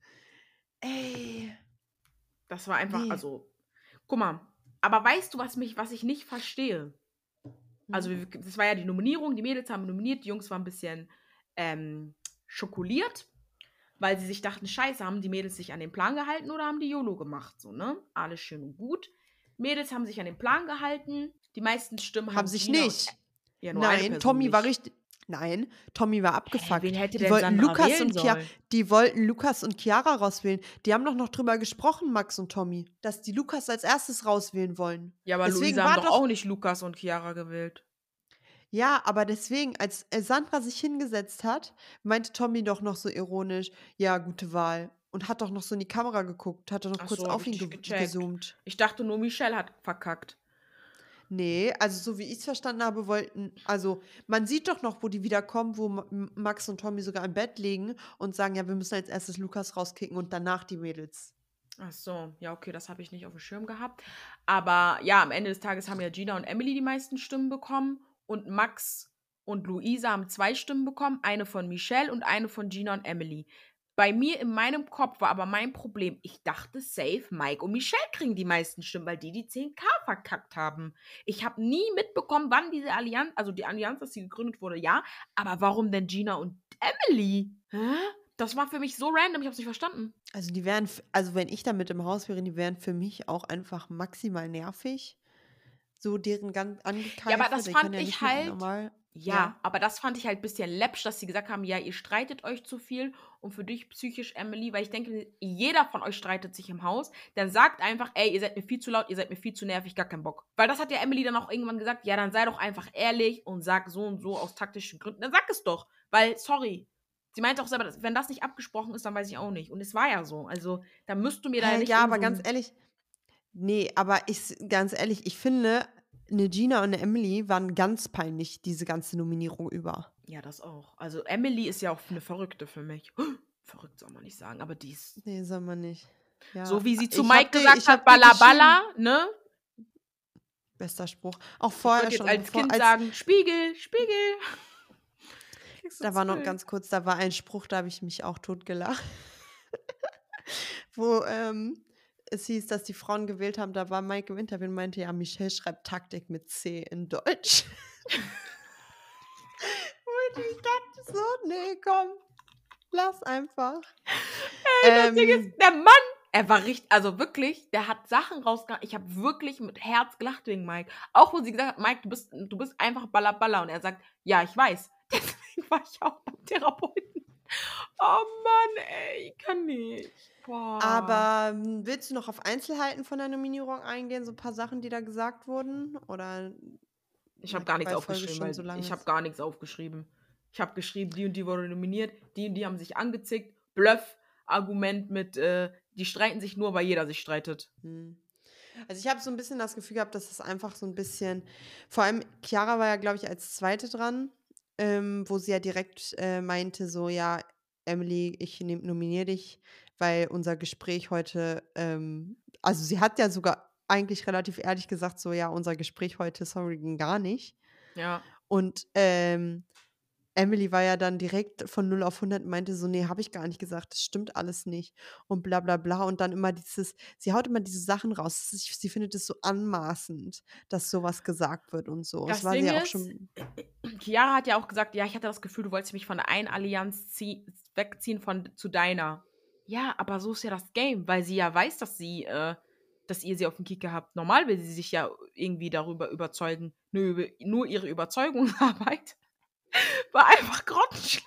Ey. Das war einfach, Nee. also, guck mal, aber weißt du, was ich nicht verstehe? Also, das war ja die Nominierung, die Mädels haben nominiert, die Jungs waren ein bisschen schokoliert, weil sie sich dachten, scheiße, haben die Mädels sich an den Plan gehalten oder haben die YOLO gemacht, so, ne? Alles schön und gut. Mädels haben sich an den Plan gehalten, die meisten Stimmen haben sich Gina nicht. Ja, nur eine Nein, Person Tommy nicht. war richtig. Nein, Tommy war abgefuckt. Wen hätte Die denn wollten Sandra Lukas wählen und sollen? Die wollten Lukas und Chiara rauswählen. Die haben doch noch drüber gesprochen, Max und Tommy, dass die Lukas als erstes rauswählen wollen. Ja, aber Deswegen Luisa war haben doch auch nicht Lukas und Chiara gewählt. Ja, aber deswegen, als Sandra sich hingesetzt hat, meinte Tommy doch noch so ironisch, ja, gute Wahl. Und hat doch noch so in die Kamera geguckt, hat doch noch Ach kurz so, auf hab ich ihn nicht gecheckt. gezoomt. Ich dachte nur, Michelle hat verkackt. Nee, also so wie ich es verstanden habe, also man sieht doch noch, wo die wiederkommen, wo Max und Tommy sogar im Bett liegen und sagen, ja, wir müssen als erstes Lukas rauskicken und danach die Mädels. Ach so, ja, okay, das habe ich nicht auf dem Schirm gehabt. Aber ja, am Ende des Tages haben ja Gina und Emily die meisten Stimmen bekommen und Max und Luisa haben 2 Stimmen bekommen, eine von Michelle und eine von Gina und Emily. Bei mir in meinem Kopf war aber mein Problem, ich dachte safe, Mike und Michelle kriegen die meisten Stimmen, weil die 10.000 verkackt haben. Ich habe nie mitbekommen, wann diese Allianz, also die Allianz, dass sie gegründet wurde, ja, aber warum denn Gina und Emily? Hä? Das war für mich so random, ich habe es nicht verstanden. Also wenn ich damit im Haus wäre, die wären für mich auch einfach maximal nervig. So deren ganz angekeift. Ja, aber das fand ich halt Ja, Ja. aber das fand ich halt ein bisschen läppsch, dass sie gesagt haben: „Ja, ihr streitet euch zu viel und für dich psychisch, Emily“, weil ich denke, jeder von euch streitet sich im Haus. Dann sagt einfach: „Ey, ihr seid mir viel zu laut, ihr seid mir viel zu nervig, gar keinen Bock.“ Weil das hat ja Emily dann auch irgendwann gesagt: „Ja, dann sei doch einfach ehrlich und sag so und so aus taktischen Gründen.“ Dann sag es doch, weil sorry. Sie meinte auch selber, dass wenn das nicht abgesprochen ist, dann weiß ich auch nicht. Und es war ja so. Also, da musst du mir da ja Hä, nicht ja, irgend aber so ganz 'n ehrlich, nee, aber ganz ehrlich, ich finde, 'ne Gina und 'ne Emily waren ganz peinlich diese ganze Nominierung über. ja, das auch. Also, Emily ist ja auch 'ne Verrückte für mich. Verrückt soll man nicht sagen, aber die ist Ne, soll man nicht. Ja, so wie sie zu Mike gesagt ich hat: habe dir „Balla geschrieben. balla“, ne? Bester Spruch. Auch Ich vorher würde jetzt schon, als bevor Kind sagen: „Spiegel, Spiegel.“ Kriegst du da war noch 12. ganz kurz, da war ein Spruch, da habe ich mich auch totgelacht, wo, es hieß, dass die Frauen gewählt haben, da war Mike im Interview und meinte: „Ja, Michelle schreibt Taktik mit C in Deutsch.“ Und ich dachte so: „Ne, komm, lass einfach.“ Ey, das Ding ist, Ähm, der Mann, er war also wirklich, der hat Sachen rausgehauen. Ich habe wirklich mit Herz gelacht wegen Mike. Auch wo sie gesagt hat: „Mike, du bist einfach balla balla.“ Und er sagt: „Ja, ich weiß.“ Deswegen war ich auch beim Therapeuten. Oh Mann, ey, ich kann nicht. Boah. aber, willst du noch auf Einzelheiten von der Nominierung eingehen, so 'n paar Sachen, die da gesagt wurden? Oder Ich habe gar nichts weil Folge aufgeschrieben, schon weil so lang ich habe ist? gar nichts aufgeschrieben. Ich habe geschrieben, die und die wurde nominiert, die und die haben sich angezickt. Bluff, Argument mit, die streiten sich nur, weil jeder sich streitet. Mhm. Also, ich habe so 'n bisschen das Gefühl gehabt, dass es einfach so 'n bisschen, vor allem Chiara war ja, glaube ich, als Zweite dran, wo sie ja direkt, meinte so: „Ja, Emily, ich nominiere dich, weil unser Gespräch heute, also, sie hat ja sogar eigentlich relativ ehrlich gesagt so: „Ja, unser Gespräch heute, sorry, ging gar nicht.“ Ja. Und, Emily war ja dann direkt von 0 auf 100 und meinte so: „Ne, habe ich gar nicht gesagt, das stimmt alles nicht“ und bla bla bla und dann immer sie haut immer diese Sachen raus. Sie findet es so anmaßend, dass so was gesagt wird und so. Es Das war sie Ding ja auch ist, schon. Chiara hat ja auch gesagt: „Ja, ich hatte das Gefühl, du wolltest mich von der einen Allianz wegziehen zu deiner.“ Ja, aber so ist ja das Game, weil sie ja weiß, dass ihr sie auf auf'n Kicker habt. Normal will sie sich ja irgendwie darüber überzeugen. Nur ihre Überzeugungsarbeit war einfach grottenschlecht.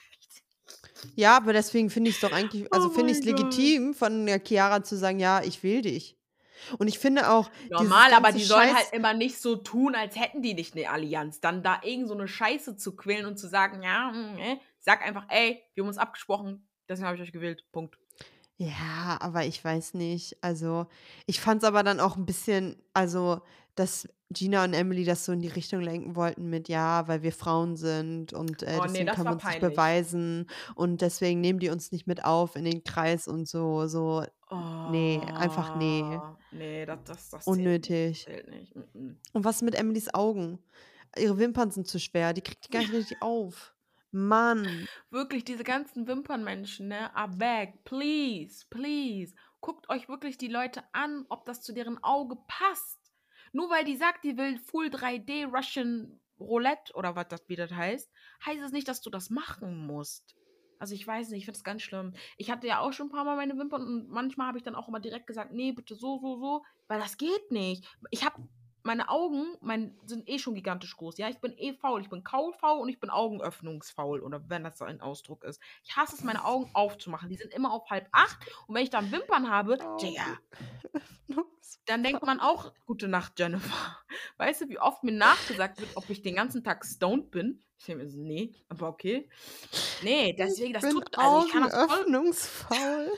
Ja, aber deswegen finde ich's doch eigentlich, also, Oh finde ich's mein Gott. legitim von der Chiara zu sagen: „Ja, ich wähle dich.“ Und ich finde auch dieses Normal, aber ganze die sollen halt Scheiß. immer nicht so tun, als hätten die nicht 'ne Allianz. Dann da irgend so 'ne Scheiße zu quälen und zu sagen: „Ja, sag einfach: ‚Ey, wir haben uns abgesprochen, deswegen habe ich euch gewählt.‘“ Punkt. Ja, aber ich weiß nicht. Also, ich fand's aber dann auch 'n bisschen, also, dass Gina und Emily das so in die Richtung lenken wollten mit: „Ja, weil wir Frauen sind und, Oh ne, deswegen das können wir war uns nicht peinlich. beweisen und deswegen nehmen die uns nicht mit auf in den Kreis“ und so. Ne, einfach ne, Oh, ne, das zählt nicht. Das unnötig. zählt nicht. Mm-mm. Und was mit Emilys Augen? Ihre Wimpern sind zu schwer, die kriegt die gar nicht richtig auf. Mann. Wirklich, diese ganzen Wimpernmenschen, ne? Abeg, please, please. Guckt euch wirklich die Leute an, ob das zu deren Auge passt. Nur weil die sagt, die will Full 3D Russian Roulette oder was das wie das heißt es nicht, dass du das machen musst. Also ich weiß nicht, ich finde es ganz schlimm. Ich hatte ja auch schon ein paar Mal meine Wimpern und manchmal habe ich dann auch immer direkt gesagt, nee, bitte so, so, so, weil das geht nicht. Ich habe meine Augen sind schon gigantisch groß. Ja, ich bin faul. Ich bin kaulfaul und ich bin augenöffnungsfaul. Oder wenn das so ein Ausdruck ist. Ich hasse es, meine Augen aufzumachen. Die sind immer auf 7:30. Und wenn ich dann Wimpern habe, Digga, dann denkt man Augenöffnungsfaul. auch, gute Nacht, Jennifer. Weißt du, wie oft mir nachgesagt wird, ob ich den ganzen Tag stoned bin? Ich denke mir so, nee, aber okay. Nee, Ich deswegen, bin also ich kann das voll, augenöffnungsfaul.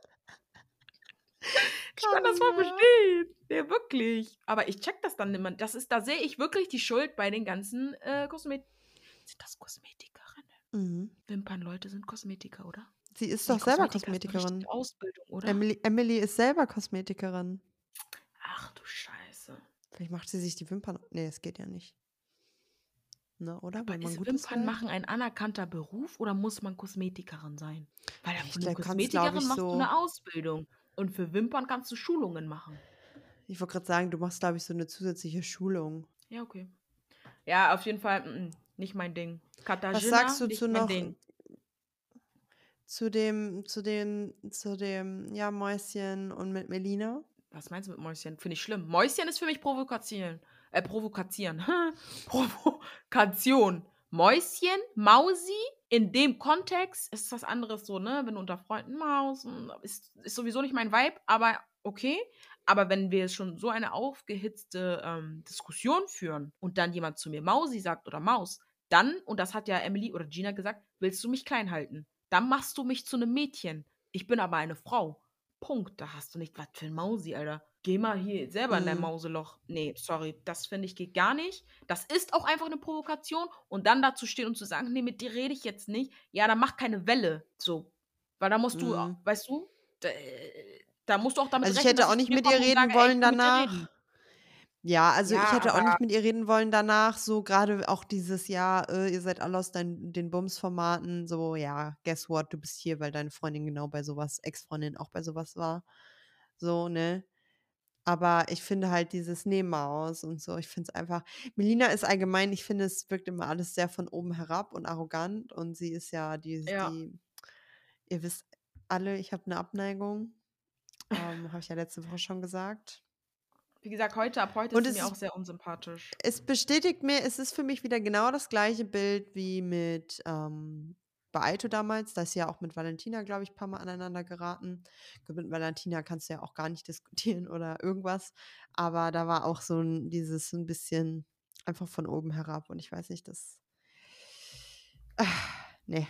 ich kann Kann das nicht voll mehr. verstehen. Ja, wirklich. Aber ich check das dann immer. Da sehe ich wirklich die Schuld bei den ganzen Sind das Kosmetikerinnen? Mhm. Wimpernleute sind Kosmetiker, oder? Sie ist Nee, doch selber Kosmetiker ist 'ne Kosmetikerin. richtige Ausbildung, oder? Emily ist selber Kosmetikerin. Ach du Scheiße. Vielleicht macht sie sich die Wimpern, ne, es geht ja nicht, ne, oder? Wenn Aber man ist Gutes Wimpern will? machen ein anerkannter Beruf oder muss man Kosmetikerin sein? Weil ja, für Ich 'ne kann's, glaube Kosmetikerin ich, machst du so, 'ne Ausbildung und für Wimpern kannst du Schulungen machen. ich wollte grad sagen, du machst, glaube ich, so 'ne zusätzliche Schulung. Ja, okay. Ja, auf jeden Fall, nicht mein Ding. Was sagst Katarzyna, du nicht mein Ding. zu dem, ja, Mäuschen und mit Melina? Was meinst du mit Mäuschen? Finde ich schlimm. Mäuschen ist für mich provokazieren. Provokazieren. Provokation. Mäuschen, Mausi, in dem Kontext ist was anderes so, ne? Wenn du unter Freunden Maus, ist sowieso nicht mein Vibe, aber okay. Aber wenn wir schon so eine aufgehitzte Diskussion führen und dann jemand zu mir Mausi sagt oder Maus, dann, und das hat ja Emily oder Gina gesagt, willst du mich klein halten. Dann machst du mich zu einem Mädchen. Ich bin aber eine Frau. Punkt. Da hast du nicht was für ein Mausi, Alter. Geh mal hier selber in dein Mauseloch. Nee, sorry, das finde ich geht gar nicht. Das ist auch einfach eine Provokation. Und dann dazu stehen und zu sagen, nee, mit dir rede ich jetzt nicht. Ja, dann mach keine Welle. So. Weil da musst du, weißt du, da musst du auch damit Also ich rechnen, dass hätte auch ich zu nicht dir mit ihr komme und sage, reden ey, ich wollen will mit dir danach. reden. Ja, also ich Ja, hätte auch aber nicht mit ihr reden wollen danach, so gerade auch dieses Jahr, ihr seid alle aus den Bums-Formaten, so, ja, guess what, du bist hier, weil deine Freundin genau bei sowas, Ex-Freundin auch bei sowas war. So, ne? Aber ich finde halt dieses Nebenmaus und so, ich finde es einfach, Melina ist allgemein, ich finde, es wirkt immer alles sehr von oben herab und arrogant und sie ist ja ja. ihr wisst alle, ich habe eine Abneigung, habe ich ja letzte Woche schon gesagt. Wie gesagt, ab heute ist Und sie mir auch sehr unsympathisch. es bestätigt mir, es ist für mich wieder genau das gleiche Bild wie mit bei Aito damals. Da ist sie ja auch mit Valentina, glaube ich, ein paar Mal aneinander geraten. Gut, mit Valentina kannst du ja auch gar nicht diskutieren oder irgendwas. Aber da war auch so dieses ein bisschen einfach von oben herab. Und ich weiß nicht, das. Nee.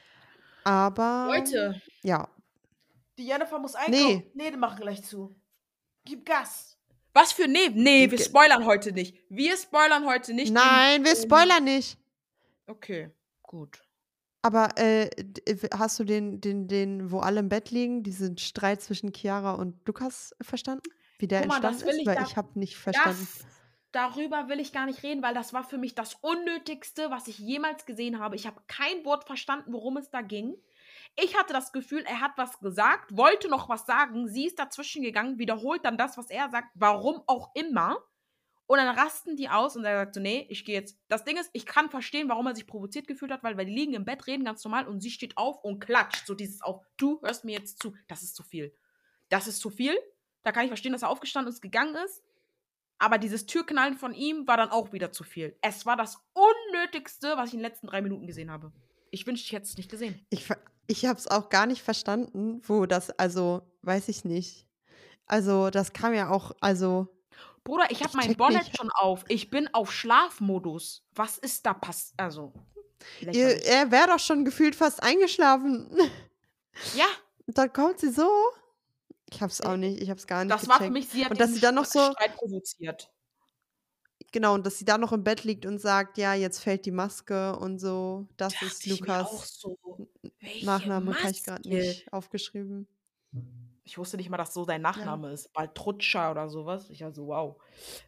Aber Leute, ja. die Jennifer muss einkaufen. Nee. Läden machen gleich zu. Gib Gas. Was für nee? Nee, wir Ge- spoilern heute nicht. Wir spoilern heute nicht wegen. Nein, wir spoilern nicht. Okay, gut. Aber hast du den, wo alle im Bett liegen, diesen Streit zwischen Chiara und Lukas verstanden? Wie der Guck mal, entstanden das will ist? ich Weil da. ich habe nicht verstanden. Darüber will ich gar nicht reden, weil das war für mich das Unnötigste, was ich jemals gesehen habe. Ich habe kein Wort verstanden, worum es da ging. Ich hatte das Gefühl, er hat was gesagt, wollte noch was sagen, sie ist dazwischen gegangen, wiederholt dann das, was er sagt, warum auch immer. Und dann rasten die aus und er sagt so, nee, ich gehe jetzt. Das Ding ist, ich kann verstehen, warum er sich provoziert gefühlt hat, weil die liegen im Bett, reden ganz normal und sie steht auf und klatscht. So dieses auf, du hörst mir jetzt zu. Das ist zu viel. Das ist zu viel. Da kann ich verstehen, dass er aufgestanden ist, gegangen ist. Aber dieses Türknallen von ihm war dann auch wieder zu viel. Es war das Unnötigste, was ich in den letzten 3 Minuten gesehen habe. Ich wünschte, ich hätte es nicht gesehen. Ich habe es auch gar nicht verstanden, wo das, also, weiß ich nicht. Also, das kam ja auch, also, Bruder, ich habe ich mein check Bonnet nicht. schon auf. Ich bin auf Schlafmodus. Was ist da passiert? Also, lächerlich. Er wäre doch schon gefühlt fast eingeschlafen. Ja. Und dann kommt sie so. Ich hab's auch nicht, ich hab's gar nicht Das war für gecheckt. mich, sie hat Und dass diesen sie dann noch so, Streit provoziert. genau, und dass sie da noch im Bett liegt und sagt: „Ja, jetzt fällt die Maske“ und so. Das ist Dachte ich mir auch Lukas. so, welche Nachname kann ich grad Maske? nicht aufgeschrieben. Ich wusste nicht mal, dass so sein Ja. Nachname ist. Baltrutscher oder sowas. Ich also, wow.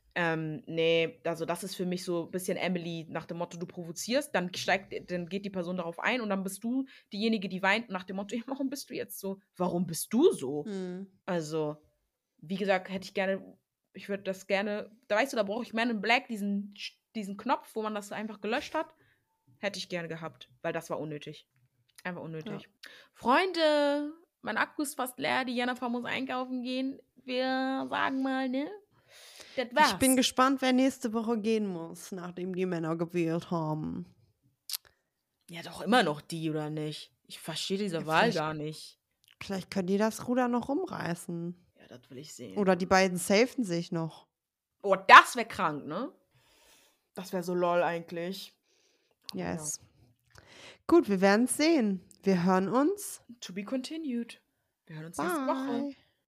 Nee, also das ist für mich so ein bisschen Emily nach dem Motto, du provozierst, dann geht die Person darauf ein und dann bist du diejenige, die weint nach dem Motto, ja, warum bist du jetzt so? Warum bist du so? Mhm. Also, wie gesagt, ich würde das gerne, da weißt du, da brauche ich Man in Black, diesen Knopf, wo man das einfach gelöscht hat. Hätte ich gerne gehabt, weil das war unnötig. Einfach unnötig. Ja. Freunde, mein Akku ist fast leer, die Jennifer muss einkaufen gehen. Wir sagen mal, ne? Das war's. Ich bin gespannt, wer nächste Woche gehen muss, nachdem die Männer gewählt haben. Ja, doch immer noch die, oder nicht? Ich verstehe diese Ja, Wahl gar nicht. Vielleicht können die das Ruder noch rumreißen. Ja, das will ich sehen. Oder die beiden safen sich noch. Oh, das wäre krank, ne? Das wäre so lol eigentlich. Yes. Gut, wir werden es sehen. Wir hören uns. To be continued. Wir hören uns nächste Woche. Bye.